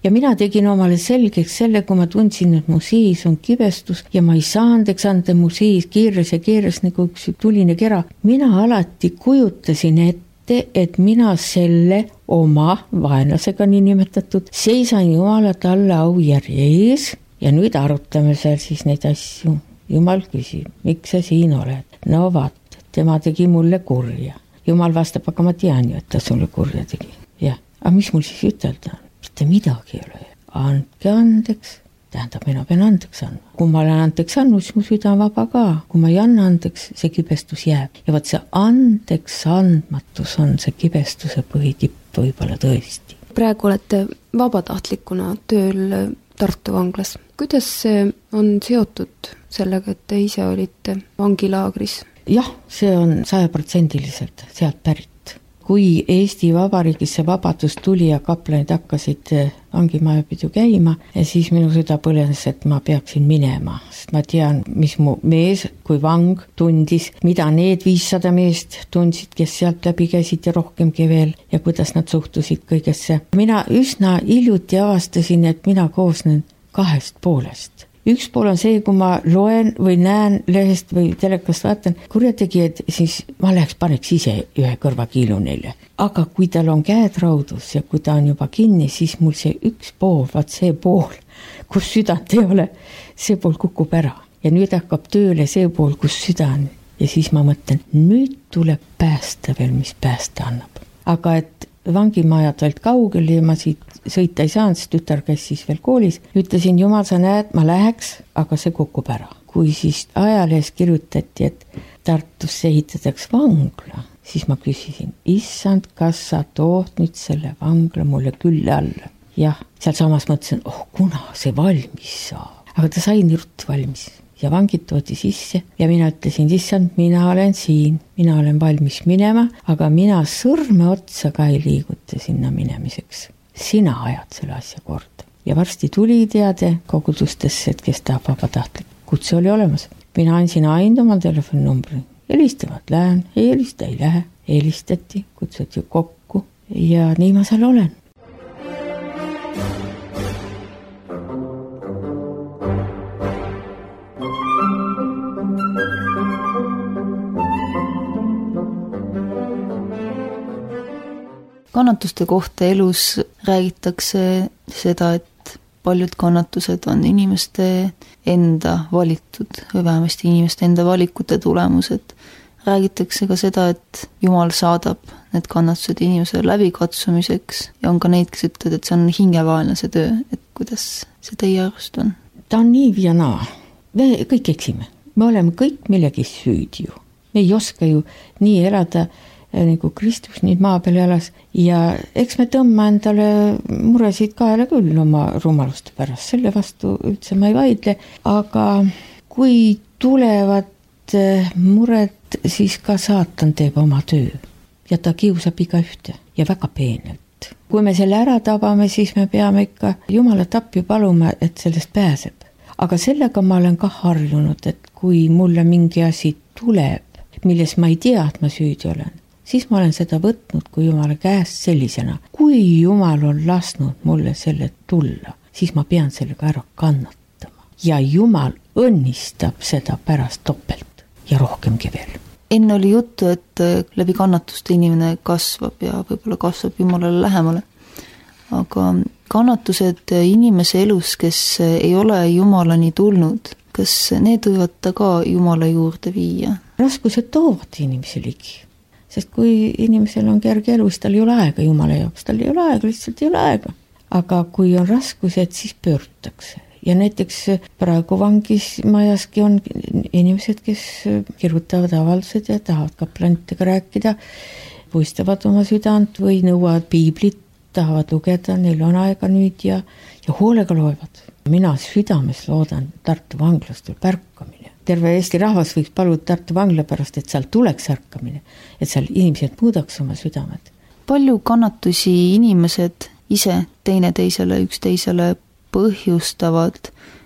Speaker 6: ja mina tegin omale selgeks selle, kui ma tundsin, et mu sees on kibestus ja ma ei saa andeks anda, mu sees keeras ja keeras nagu üks tuline kera. Mina alati kujutasin ette, et mina selle oma vaenlasega niinimetatud seisan Jumala talle aujärje ees ja nüüd arutame seal siis neid asju. Jumal küsib, miks sa siin oled? No vaat, tema tegi mulle kurja. Jumal vastab, aga ma tean ju, et ta sulle kurja tegi. Jah, aga mis mul siis ütelda on? Mitte midagi ei ole. Andke andeks, tähendab, mina pean andeks andma. Kui ma olen andeks andnud, siis mu süda on vaba ka. Kui ma ei anna andeks, see kibestus jääb. Ja võt see andeks andmatus on see kibestuse põhitipp võib-olla tõesti.
Speaker 3: Praegu olete vabatahtlikuna tööl Tartu vanglas. Kuidas see on seotud sellega, et te ise olite vangilaagris? Jah,
Speaker 6: see on sajaprotsendiliselt sealt pärit. Kui Eesti Vabariigis see vabadus tuli ja kaplanid hakkasid vangimaja pidu käima, ja siis minu süda põlenes, et ma peaksin minema, sest ma tean, mis mu mees kui vang tundis, mida need viissada meest tundsid, kes sealt läbi käisid ja rohkemgi veel, ja kuidas nad suhtusid kõigesse. Mina üsna hiljuti avastasin, et mina koosnen kahest poolest. Üks pool on see, kui ma loen või näen lehest või telekast vaatan kurjategijad, siis ma läheks paneks ise ühe kõrvakiilu neile. Aga kui tal on käed raudus ja kui ta on juba kinni, siis mul see üks pool, vaat see pool, kus südant ei ole, see pool kukub ära. Ja nüüd hakkab tööle see pool, kus süda on. Ja siis ma mõtlen, nüüd tuleb päästa veel, mis päästa annab. Aga et vangimajad olid kaugel ja ma siit sõita ei saanud, sest tütar käis siis veel koolis. Ütlesin, Jumal, sa näed, ma läheks, aga see kukub ära. Kui siis ajalehes kirjutati, et Tartusse ehitatakse vangla, siis ma küsisin, issand, kas sa tood nüüd selle vangla mulle külle alla? Jah, seal samas mõtlesin, oh, kuna see valmis saab. Aga ta sai nii ruttu valmis. Ja vangid toodi sisse ja mina ütlesin, issand, mina olen siin, mina olen valmis minema, aga mina sõrme otsa ka ei liiguta sinna minemiseks. Sina ajad selle asja korda. Ja varsti tuli teade kogudustesse, et kes tahab vabatahtlik. Kutse oli olemas. Mina andsin ainult oma telefoninumbri. Helistavad, lähen, helista, ei lähe. Helistati, kutsuti kokku ja nii ma seal olen.
Speaker 1: Kannatuste kohta elus räägitakse seda, et paljud kannatused on inimeste enda valitud või vähemasti inimeste enda valikute tulemused. Räägitakse ka seda, et Jumal saadab need kannatused inimesele läbikatsumiseks ja on ka neid, kes ütlevad, et see on hingevaenlase töö. Et kuidas see teie arust on?
Speaker 6: Ta on nii ja naa. Me kõik eksime. Me oleme kõik millegi süüdi ju. Me ei oska ju nii elada nagu Kristus nüüd maa peal elas ja eks me tõmma endale muresid kaela küll oma rumaluste pärast, selle vastu üldse ma ei vaidle, aga kui tulevad mured, siis ka saatan teeb oma töö ja ta kiusab iga ühte ja väga peenelt. Kui me selle ära tabame, siis me peame ikka Jumalat appi paluma, et sellest pääseb. Aga sellega ma olen ka harjunud, et kui mulle mingi asi tuleb, milles ma ei tea, et ma süüdi olen, siis ma olen seda võtnud kui Jumala käest sellisena. Kui Jumal on lasnud mulle selle tulla, siis ma pean sellega ära kannatama. Ja Jumal õnnistab seda pärast topelt ja rohkemgi veel.
Speaker 1: Enne oli juttu, et läbi kannatuste inimene kasvab ja võib-olla kasvab Jumalale lähemale. Aga kannatused inimese elus, kes ei ole Jumalani tulnud, kas need võivad ta ka Jumala juurde viia?
Speaker 6: Raskused toovad inimese ligi. Sest kui inimesel on kerge elu, siis tal ei ole aega Jumala jaoks, tal ei ole aega, lihtsalt ei ole aega. Aga kui on raskused, siis pöördutakse. Ja näiteks praegu vangismajaski on inimesed, kes kirjutavad avaldused ja tahavad kaplanitega rääkida, puistavad oma südant või nõuavad piiblit, tahavad lugeda, neil on aega nüüd ja, ja hoolega loevad. Mina südames loodan Tartu vanglastel pärkamine. Terve Eesti rahvas võiks paluda Tartu vangla pärast, et seal tuleks ärkamine, et seal inimesed muudaks oma südamed.
Speaker 1: Palju kannatusi inimesed ise teine teisele, üks teisele põhjustavad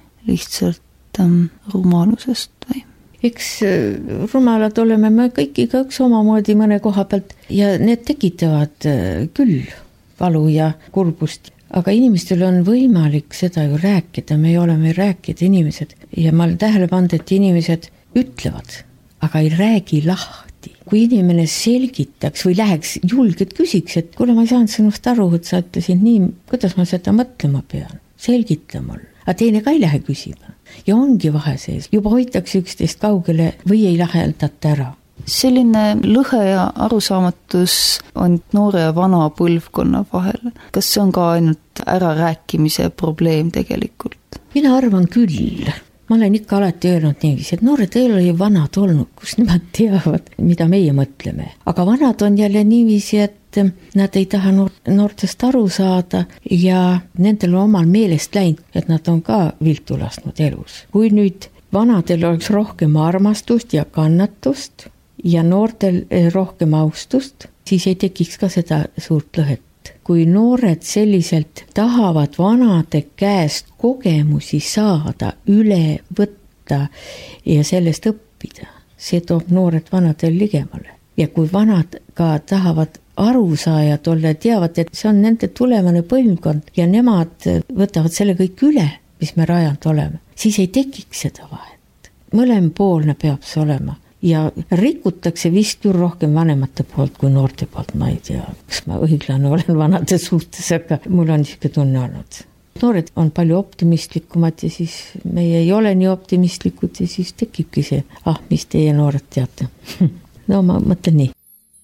Speaker 1: lihtsalt ähm, rumalusest või?
Speaker 6: Eks rumalad oleme me kõik igaüks omamoodi mõne koha pealt ja need tekitavad küll valu ja kurbust. aga inimestel on võimalik seda ju rääkida, me oleme rääkida inimesed ja ma olen tähele pannud, et inimesed ütlevad, aga ei räägi lahti. Kui inimene selgitaks või läheks julgelt küsiks, et kuule, ma ei saanud sinust aru, et sa ütlesid nii, kuidas ma seda mõtlema pean, selgita mul. Aga teine ka ei lähe küsima ja ongi vahe sees, juba hoitakse üksteist kaugele või ei lahendata ära.
Speaker 1: Selline lõhe ja arusaamatus on noore ja vana põlvkonna vahel. Kas see on ka ainult ärarääkimise probleem tegelikult?
Speaker 6: Mina arvan küll. Ma olen ikka alati öelnud niiviisi, et noored ei ole ju vanad olnud, kus nemad teavad, mida meie mõtleme. Aga vanad on jälle niiviisi, et nad ei taha noortest aru saada ja nendel on omal meelest läinud, et nad on ka viltu lasknud elus. Kui nüüd vanadel oleks rohkem armastust ja kannatust ja noortel rohkem austust, siis ei tekiks ka seda suurt lõhet. Kui noored selliselt tahavad vanade käest kogemusi saada, üle võtta ja sellest õppida, see toob noored vanadel ligemale. Ja kui vanad ka tahavad arusaajad olla ja teavad, et see on nende tulevane põlvkond ja nemad võtavad selle kõik üle, mis me rajanud oleme, siis ei tekiks seda vahet. Mõlempoolne peab see olema. Ja rikutakse vist ju rohkem vanemate poolt kui noorte poolt, ma ei tea, kas ma õiglane olen vanade suhtes, aga mul on niisugune tunne olnud. Noored on palju optimistlikumad ja siis meie ei ole nii optimistlikud ja siis tekibki see, ah, mis teie noored teate. No ma mõtlen nii.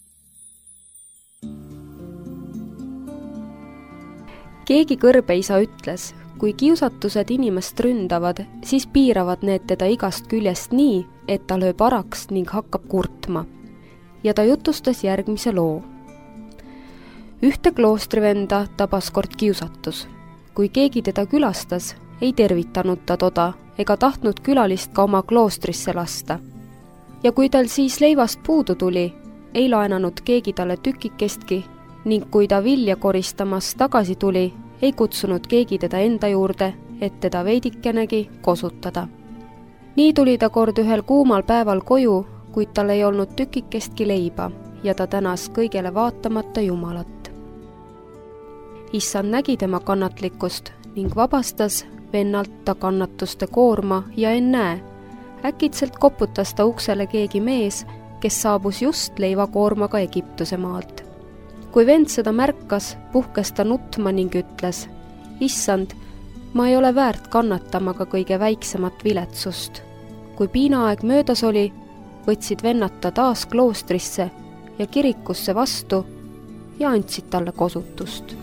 Speaker 3: Keegi kõrbeisa ütles, kui kiusatused inimest ründavad, siis piiravad need teda igast küljest nii, et ta lööb araks ning hakkab kurtma. Ja ta jutustas järgmise loo. Ühte kloostrivenda tabas kord kiusatus. Kui keegi teda külastas, ei tervitanud ta toda ega tahtnud külalist ka oma kloostrisse lasta. Ja kui tal siis leivast puudu tuli, ei laenanud keegi talle tükikestki ning kui ta vilja koristamas tagasi tuli, ei kutsunud keegi teda enda juurde, et teda veidikenegi kosutada. Nii tuli ta kord ühel kuumal päeval koju, kuid tal ei olnud tükikestki leiba ja ta tänas kõigele vaatamata Jumalat. Issand nägi tema kannatlikkust ning vabastas vennalt ta kannatuste koorma ja ennäe. Äkitselt koputas ta uksele keegi mees, kes saabus just leivakoormaga Egiptuse maalt. Kui vend seda märkas, puhkes ta nutma ning ütles, Issand, ma ei ole väärt kannatama ka kõige väiksemat viletsust. Kui piinaaeg möödas oli, võtsid vennad ta taas kloostrisse ja kirikusse vastu ja andsid talle kosutust.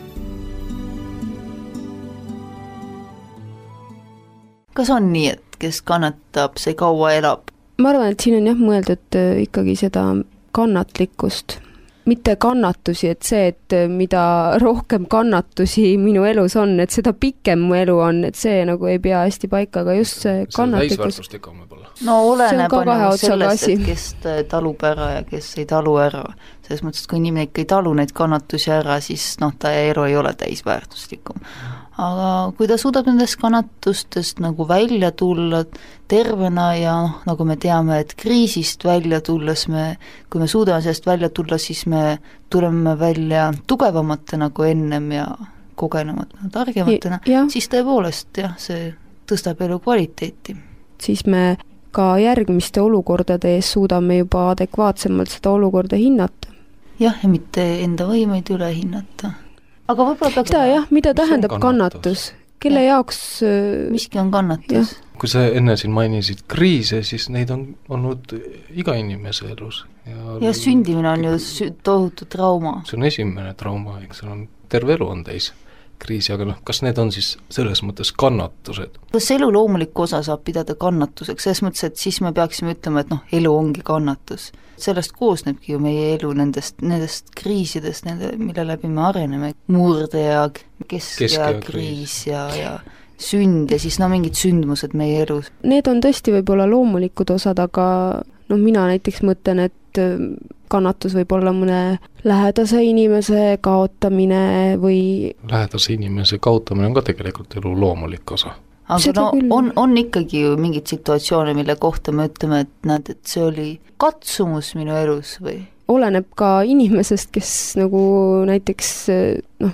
Speaker 1: Kas on nii, et kes kannatab, see kaua elab?
Speaker 3: Ma arvan, et siin on jah mõeldud ikkagi seda kannatlikkust. Mitte kannatusi, et see, et mida rohkem kannatusi minu elus on, et seda pikem mu elu on, et see nagu ei pea hästi paika, aga just see kannatlikkus.
Speaker 1: No oleneb on ju sellest, et kes talub ära ja kes ei talu ära. Selles mõttes, et kui inimene ikka ei talu neid kannatusi ära, siis noh, ta elu ei ole täisväärtuslikum. Aga kui ta suudab nendest kannatustest nagu välja tulla tervena ja noh, nagu me teame, et kriisist välja tulles me, kui me suudame sellest välja tulla, siis me tuleme välja tugevamatena kui ennem ja kogenematena, targematena, ja, siis tõepoolest jah, see tõstab elu kvaliteeti.
Speaker 3: Siis me ka järgmiste olukordade ees suudame juba adekvaatsemalt seda olukorda hinnata.
Speaker 1: Jah, ja mitte enda võimeid üle hinnata. Aga võib-olla peaks...
Speaker 3: Mida, jah, mida tähendab kannatus? Kelle ja. jaoks...
Speaker 1: Miski on kannatus.
Speaker 2: Ja. Kui sa enne siin mainisid kriise, siis neid on olnud iga inimese elus. Ja,
Speaker 1: ja sündimine on ju tohutu trauma.
Speaker 2: See on esimene trauma, eks on terve elu on täis kriisi, aga noh, kas need on siis selles mõttes kannatused?
Speaker 1: Kas elu loomulik osa saab pidada kannatuseks? Selles mõttes, et siis me peaksime ütlema, et noh, elu ongi kannatus. Sellest koosnebki ju meie elu nendest, nendest kriisidest, nende, mille läbi me areneme. Murde ja kesk- ja kriis ja, ja sünd ja siis no mingid sündmused meie elus.
Speaker 3: Need on tõesti võib-olla loomulikud osad, aga no mina näiteks mõtlen, et kannatus võib olla mõne lähedase inimese kaotamine või... Lähedase
Speaker 2: inimese kaotamine on ka tegelikult elu loomulik osa.
Speaker 1: Aga no on, on ikkagi ju mingid situatsioone, mille kohta me ütleme, et näed, et see oli katsumus minu elus või?
Speaker 3: Oleneb ka inimesest, kes nagu näiteks noh,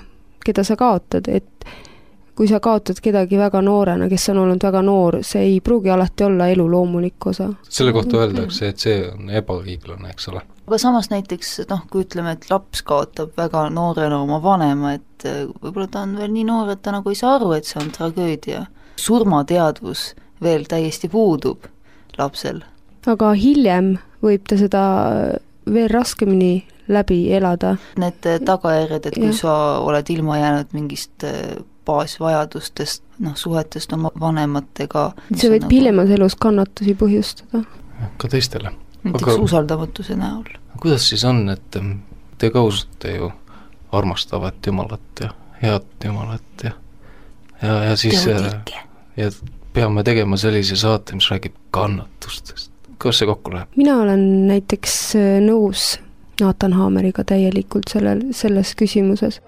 Speaker 3: keda sa kaotad, et kui sa kaotad kedagi väga noorena, kes on olnud väga noor, see ei pruugi alati olla elu loomulik osa.
Speaker 2: Selle kohta öeldakse, et see on ebaõiglane, eks ole.
Speaker 1: Aga samas näiteks, noh, kui ütleme, et laps kaotab väga noorena oma vanema, et võib-olla ta on veel nii noor, et ta nagu ei saa aru, et see on tragöödia. Surmateadvus veel täiesti puudub lapsel. Aga
Speaker 3: hiljem võib ta seda veel raskemini läbi elada.
Speaker 1: Need tagajärjed, et kui ja. Sa oled ilma jäänud mingist baasvajadustest, noh, suhetest oma vanematega.
Speaker 3: See võib nagu... hiljemas elus kannatusi põhjustada.
Speaker 2: Ka teistele.
Speaker 1: Näiteks aga... usaldamatuse näol.
Speaker 2: Kuidas siis on, et te kausute ju armastavat Jumalat ja head Jumalat ja, ja, ja siis ja peame tegema sellise saate, mis räägib kannatustest. Kuidas see kokku läheb?
Speaker 3: Mina olen näiteks nõus Nathan Haameriga täielikult sellel, selles küsimuses.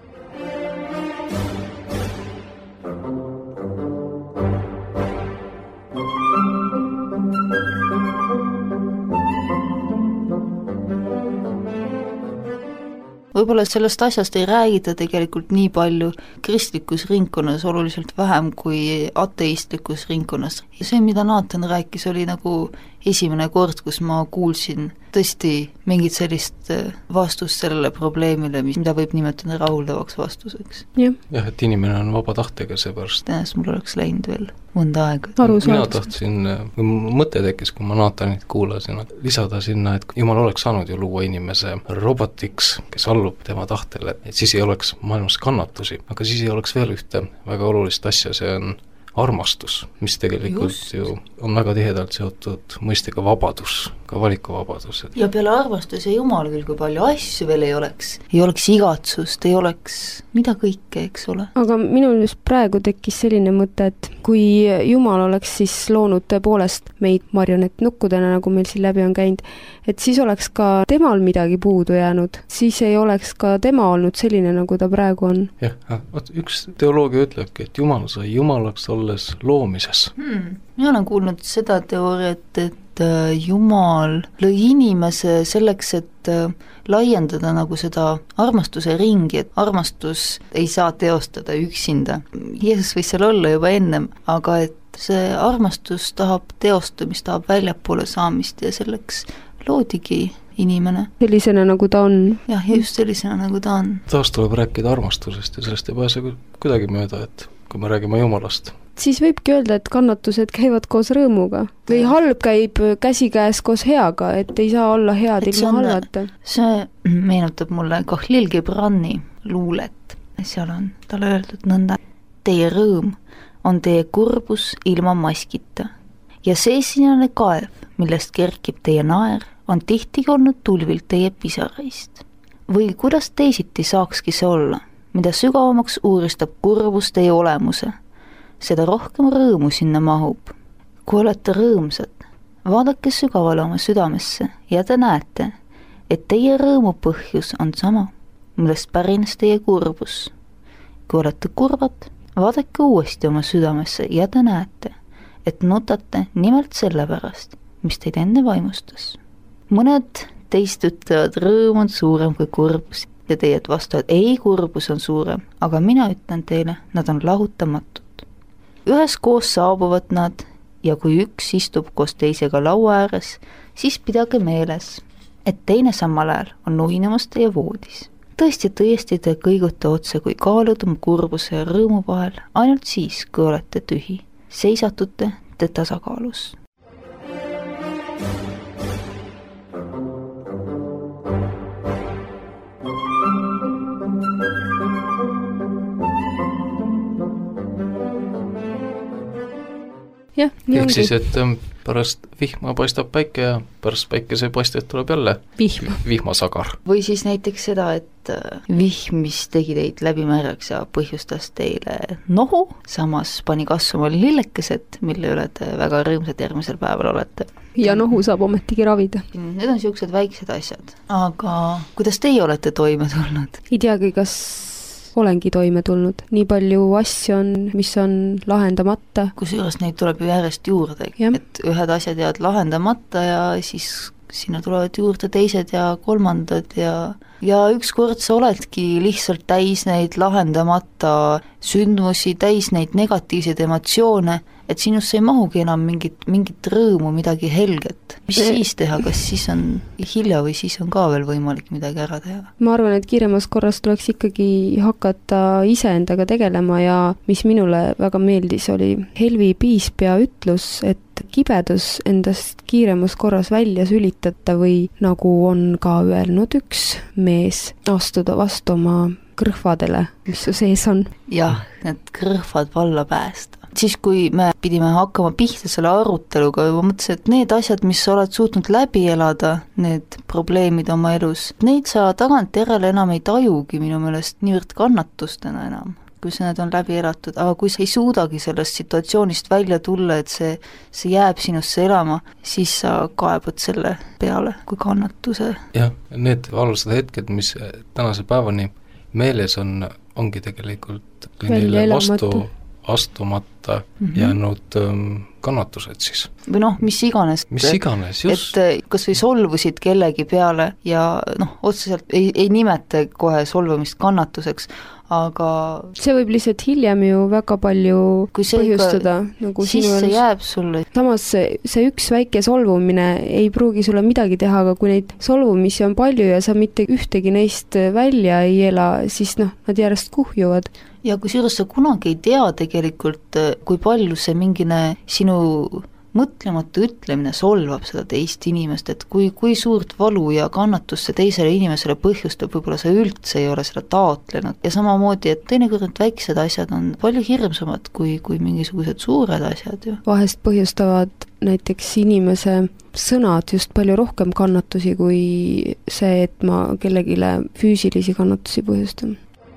Speaker 1: Võib-olla sellest asjast ei räägida tegelikult nii palju kristlikus ringkonnas, oluliselt vähem kui ateistlikus ringkonnas. Ja see, mida Nathan rääkis, oli nagu esimene kord, kus ma kuulsin tõesti mingit sellist vastust sellele probleemile, mida võib nimetada rahuldavaks vastuseks.
Speaker 3: Jah,
Speaker 2: ja, et inimene on vaba tahtega seepärast.
Speaker 1: Tõenäoliselt mul oleks läinud veel mõnda aega.
Speaker 2: Mina tahtsin, mõte tekkis, kui ma Nathanit kuulasin, lisada sinna, et Jumal oleks saanud ju luua inimese robotiks, kes allub tema tahtele, et siis ei oleks maailmas kannatusi, aga siis ei oleks veel ühte väga olulist asja, see on armastus, mis tegelikult Just. ju on väga tihedalt seotud mõistega vabadus, ka valikuvabadus.
Speaker 1: Ja peale armastuse Jumal küll, kui palju asju veel ei oleks, ei oleks igatsust, ei oleks mida kõike, eks ole.
Speaker 3: Aga minul just praegu tekkis selline mõte, et kui Jumal oleks siis loonud tõepoolest meid marionettnukkudena, nagu meil siin läbi on käinud, et siis oleks ka temal midagi puudu jäänud, siis ei oleks ka tema olnud selline, nagu ta praegu on.
Speaker 2: Jah, üks teoloogia ütlebki, et Jumal sai Jumalaks olles loomises.
Speaker 1: Hmm. Mina olen kuulnud seda teooriat, et Jumal lõi inimese selleks, et laiendada nagu seda armastuse ringi, et armastus ei saa teostada üksinda. Jeesus võis seal olla juba ennem, aga et see armastus tahab teostamist, tahab väljapoole saamist ja selleks loodigi inimene.
Speaker 3: Sellisena, nagu ta on.
Speaker 1: Jah, just sellisena, nagu ta on.
Speaker 2: Taas tuleb rääkida armastusest ja sellest ei pääse kuidagi mööda, et kui me räägime Jumalast.
Speaker 3: Siis võibki öelda, et kannatused käivad koos rõõmuga. Või halb käib käsikäes koos heaga, et ei saa olla head et ilma halvata.
Speaker 1: See meenutab mulle Kahlil Gibranni luulet. Seal on talle öeldud nõnda. Teie rõõm on teie kurbus ilma maskita. Ja see sinane kaev, millest kerkib teie naer, on tihti olnud tulvilt teie pisaraist. Või kuidas teisiti saakski see olla, mida sügavamaks uuristab kurbus teie olemuse, seda rohkem rõõmu sinna mahub. Kui olete rõõmsad, vaadake sügavale oma südamesse ja te näete, et teie rõõmu põhjus on sama, millest pärines teie kurbus. Kui olete kurvad, vaadake uuesti oma südamesse ja te näete, et nutate nimelt selle pärast, mis teid enne vaimustas. Mõned teist ütlevad, rõõm on suurem kui kurbus ja teie vastavad, ei, kurbus on suurem, aga mina ütlen teile, nad on lahutamatud. Üheskoos saabuvad nad ja kui üks istub koos teisega laua ääres, siis pidage meeles, et teine samal ajal on nuhinemas teie voodis. Tõesti, tõesti te kõigute otse, kui kaalud oma kurbuse ja rõõmu vahel, ainult siis, kui olete tühi, seisatute te tasakaalus.
Speaker 3: Jah,
Speaker 2: ehk siis, et pärast vihma paistab päike ja pärast päikese paistet tuleb jälle
Speaker 3: Vihma.
Speaker 2: vihmasagar.
Speaker 1: Või siis näiteks seda, et vihm, mis tegi teid läbimärjaks ja põhjustas teile nohu, samas pani kasvama lillekesed, mille üle te väga rõõmsad järgmisel päeval olete.
Speaker 3: Ja nohu saab ometigi ravida.
Speaker 1: Need on niisugused väiksed asjad. Aga kuidas teie olete toime tulnud?
Speaker 3: Ei teagi, kas olengi toime tulnud. Nii palju asju on, mis on lahendamata.
Speaker 1: Kusjuures neid tuleb ju järjest juurde,
Speaker 3: ja.
Speaker 1: Et ühed asjad jäävad lahendamata ja siis sinna tulevad juurde teised ja kolmandad ja ja ükskord sa oledki lihtsalt täis neid lahendamata sündmusi, täis neid negatiivseid emotsioone, et sinust ei mahugi enam mingit, mingit rõõmu, midagi helget. Mis siis teha, kas siis on hilja või siis on ka veel võimalik midagi ära teha?
Speaker 3: Ma arvan, et kiiremas korras tuleks ikkagi hakata iseendaga tegelema ja mis minule väga meeldis, oli Helvi Piispea ütlus, et kibedus endast kiiremas korras välja sülitada või nagu on ka öelnud üks mees, astuda vastu oma kõrvadele, mis su sees on.
Speaker 1: Jah, need kõrvad valla päästa. Siis kui me pidime hakkama pihta selle aruteluga, ma mõtlesin, et need asjad, mis sa oled suutnud läbi elada, need probleemid oma elus, neid sa tagant järele enam ei tajugi minu meelest niivõrd kannatustena enam, kui see need on läbi elatud, aga kui sa ei suudagi sellest situatsioonist välja tulla, et see, see jääb sinusse elama, siis sa kaebad selle peale kui kannatuse.
Speaker 2: jah, need valusad hetked, mis tänase päevani meeles on, ongi tegelikult neile vastu astumata mm-hmm. jäänud ähm, kannatused siis.
Speaker 1: Või noh, mis iganes.
Speaker 2: Mis iganes, just.
Speaker 1: Et kas või solvusid kellegi peale ja noh, otseselt ei, ei nimeta kohe solvumist kannatuseks, aga
Speaker 3: see võib lihtsalt hiljem ju väga palju põhjustada. Nagu
Speaker 1: siis see jääb sulle.
Speaker 3: Samas see, see üks väike solvumine ei pruugi sulle midagi teha, aga kui neid solvumisi on palju ja sa mitte ühtegi neist välja ei ela, siis noh, nad järjest kuhjuvad.
Speaker 1: Ja kui seejuures sa kunagi ei tea tegelikult, kui palju see mingine sinu mõtlematu ütlemine solvab seda teist inimest, et kui, kui suurt valu ja kannatust see teisele inimesele põhjustab, võib-olla sa üldse ei ole seda taotlenud. Ja samamoodi, et teinekord need väiksed asjad on palju hirmsamad kui, kui mingisugused suured asjad ju.
Speaker 3: Vahest põhjustavad näiteks inimese sõnad just palju rohkem kannatusi kui see, et ma kellegile füüsilisi kannatusi põhjustan.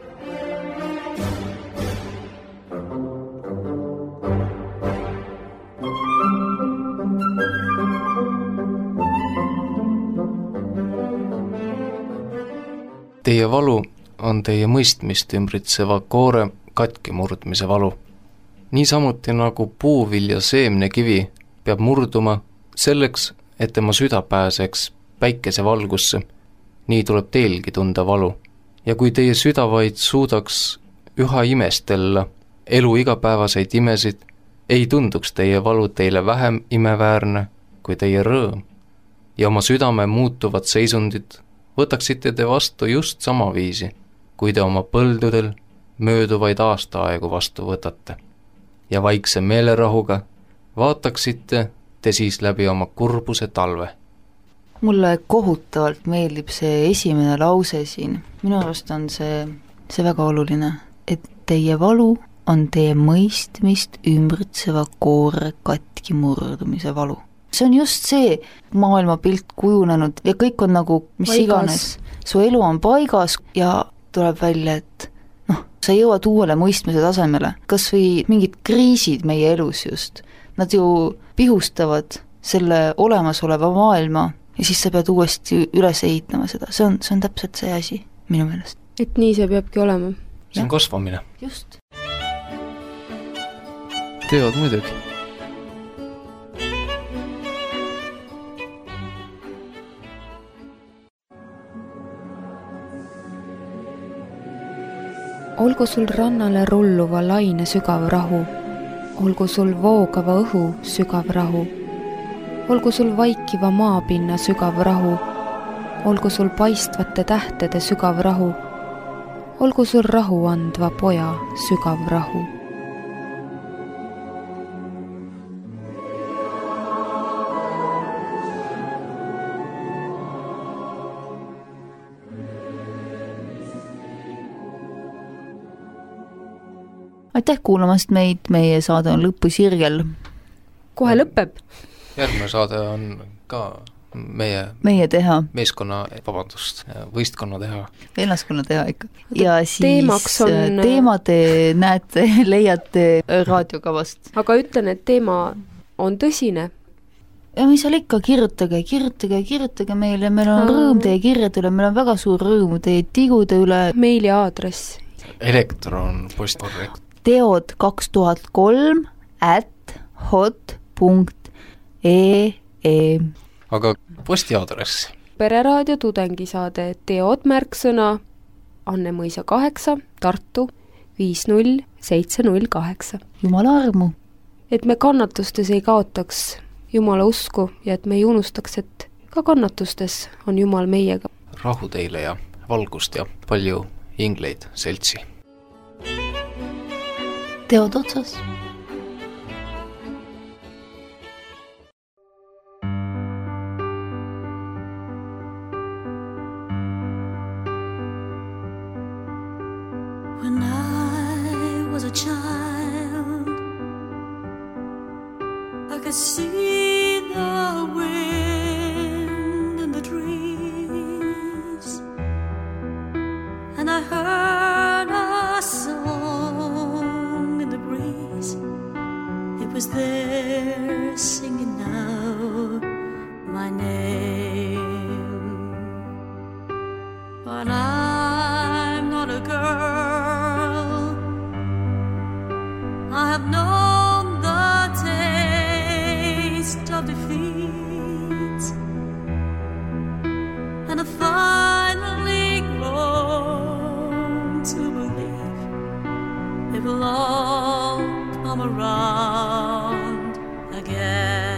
Speaker 2: Teie valu on teie mõistmist ümbritseva koore katki murdmise valu. Niisamuti nagu puuvilja seemnekivi peab murduma selleks, et tema süda pääseks päikese valgusse, nii tuleb teilgi tunda valu. Ja kui teie süda vaid suudaks üha imestella elu igapäevaseid imesid, ei tunduks teie valu teile vähem imeväärne kui teie rõõm. Ja oma südame muutuvad seisundid võtaksite te vastu just sama viisi, kui te oma põldudel mööduvaid aastaaegu vastu võtate. Ja vaikse meelerahuga vaataksite te siis läbi oma kurbuse talve.
Speaker 1: Mulle kohutavalt meeldib see esimene lause siin. Minu arust on see, see väga oluline, et teie valu on teie mõistmist ümbritseva koore katki murdumise valu. See on just see maailmapilt kujunenud ja kõik on nagu mis paigas. Iganes. Su elu on paigas ja tuleb välja, et noh, sa jõuad uuele mõistmise tasemele. Kas või mingid kriisid meie elus just. Nad ju pihustavad selle olemasoleva maailma ja siis sa pead uuesti üles ehitama seda. See on, see on täpselt see asi minu meelest.
Speaker 3: Et nii see peabki olema.
Speaker 2: See on kasvamine.
Speaker 1: Just.
Speaker 2: Teevad muidugi.
Speaker 7: Olgu sul rannale rulluva laine sügav rahu, olgu sul voogava õhu sügav rahu, olgu sul vaikiva maapinna sügav rahu, olgu sul paistvate tähtede sügav rahu, olgu sul rahu andva poja sügav rahu.
Speaker 1: Aitäh kuulamast meid, meie saade on lõpusirgel.
Speaker 3: Kohe lõpeb.
Speaker 2: Järgmine saade on ka meie,
Speaker 1: meie teha.
Speaker 2: Meeskonna, vabandust, võistkonna teha.
Speaker 1: Vennaskonna teha ikka. Ja
Speaker 3: Teemaks
Speaker 1: siis on... teemade näete, leiate raadiokavast.
Speaker 3: Aga ütlen, et teema on tõsine.
Speaker 1: Ja mis seal ikka, kirjutage, kirjutage, kirjutage meile, meil on rõõm teie kirjade üle, meil on väga suur rõõm teie tigude üle.
Speaker 3: Meili aadress.
Speaker 2: Elektron post korrekt.
Speaker 1: teod kaks tuhat kolm at hot punkt ee.
Speaker 2: aga postiaadress?
Speaker 3: Pereraadio tudengisaade, teod märksõna Anne Mõisa kaheksa, Tartu viis null seitse null kaheksa.
Speaker 1: Jumala armu!
Speaker 3: Et me kannatustes ei kaotaks Jumala usku ja et me ei unustaks, et ka kannatustes on Jumal meiega.
Speaker 2: Rahu teile ja valgust ja palju ingleid seltsi.
Speaker 1: Teod otsas.
Speaker 8: When I was a child, I could see the wind in the trees, and I heard a song in the breeze. It was there singing out my name. But I'm not a girl, I have known the taste of defeat, and I finally grown to believe it will all come around again.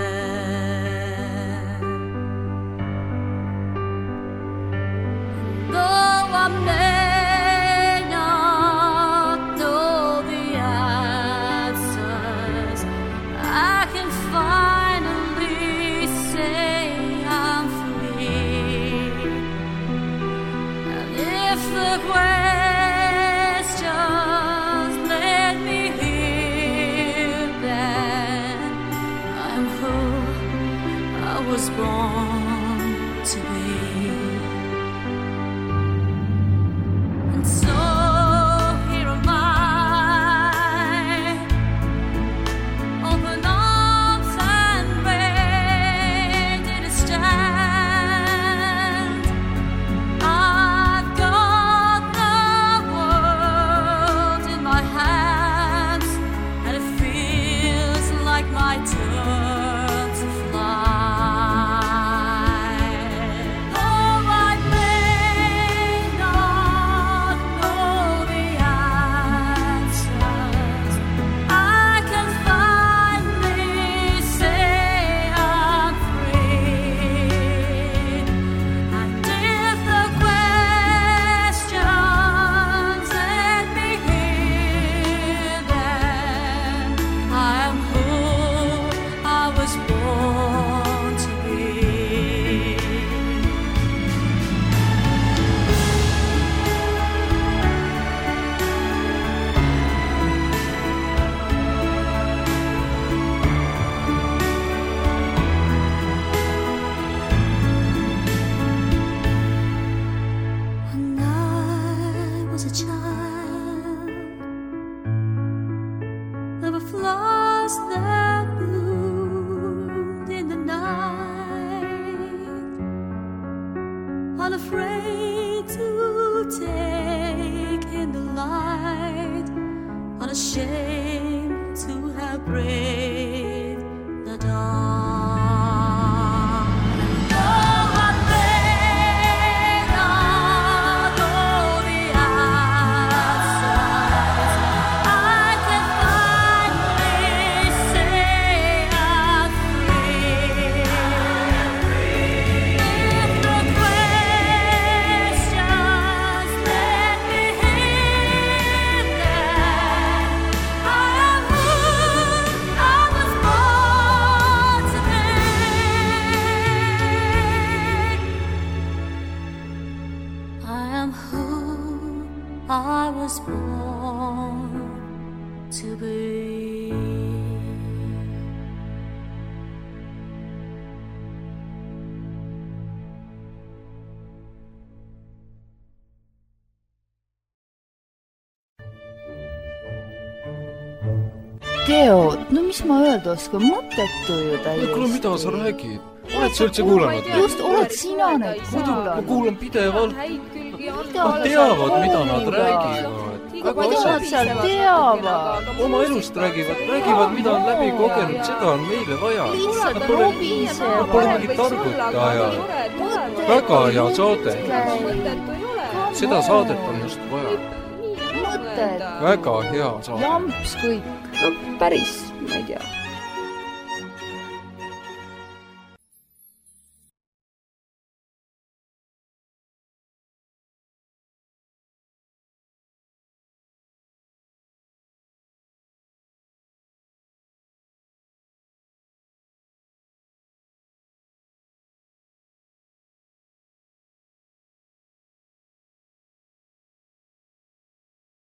Speaker 8: Though I may not know the answers, I can finally say I'm free. And if the questions let me hear, then I'm who I was born to be. And so here am I, open arms and ready to stand. I've got the world in my hands, and it feels like my turn to fly. Though I may not know the answers, I can finally say I'm free. And if the questions let me hear, then I am who I was born to be. When I was a child, there were flowers that bloomed in the night, unafraid to take in the light, unashamed to have braved the dawn. And though I may not know the answers, I can finally say I'm free. If the questions let me hear, then I am who I was born to be. I am who I was born to be.
Speaker 1: Teod, no mis ma öelda oskan, mõttetu ju täiesti.
Speaker 2: kuule, mida sa räägid? Oled sa üldse kuulanud?
Speaker 1: Just oled sina neid
Speaker 2: Muidu ma
Speaker 1: kuulanud.
Speaker 2: kuulan pidevalt.
Speaker 1: Mida
Speaker 2: Nad
Speaker 1: sa
Speaker 2: teavad, mida nad
Speaker 1: kuulad?
Speaker 2: räägivad. väga
Speaker 1: Nad seal teavad.
Speaker 2: oma elust räägivad, räägivad, mida on läbi kogenud, seda on meile vaja.
Speaker 1: Lihtsalt
Speaker 2: Nad pole,
Speaker 1: robisevad.
Speaker 2: nad pole mingi targuta ja väga hea saade. Seda saadet on just vaja.
Speaker 1: Mõtted.
Speaker 2: Väga hea saade.
Speaker 1: Jamps kõik.
Speaker 3: no päris, ma ei tea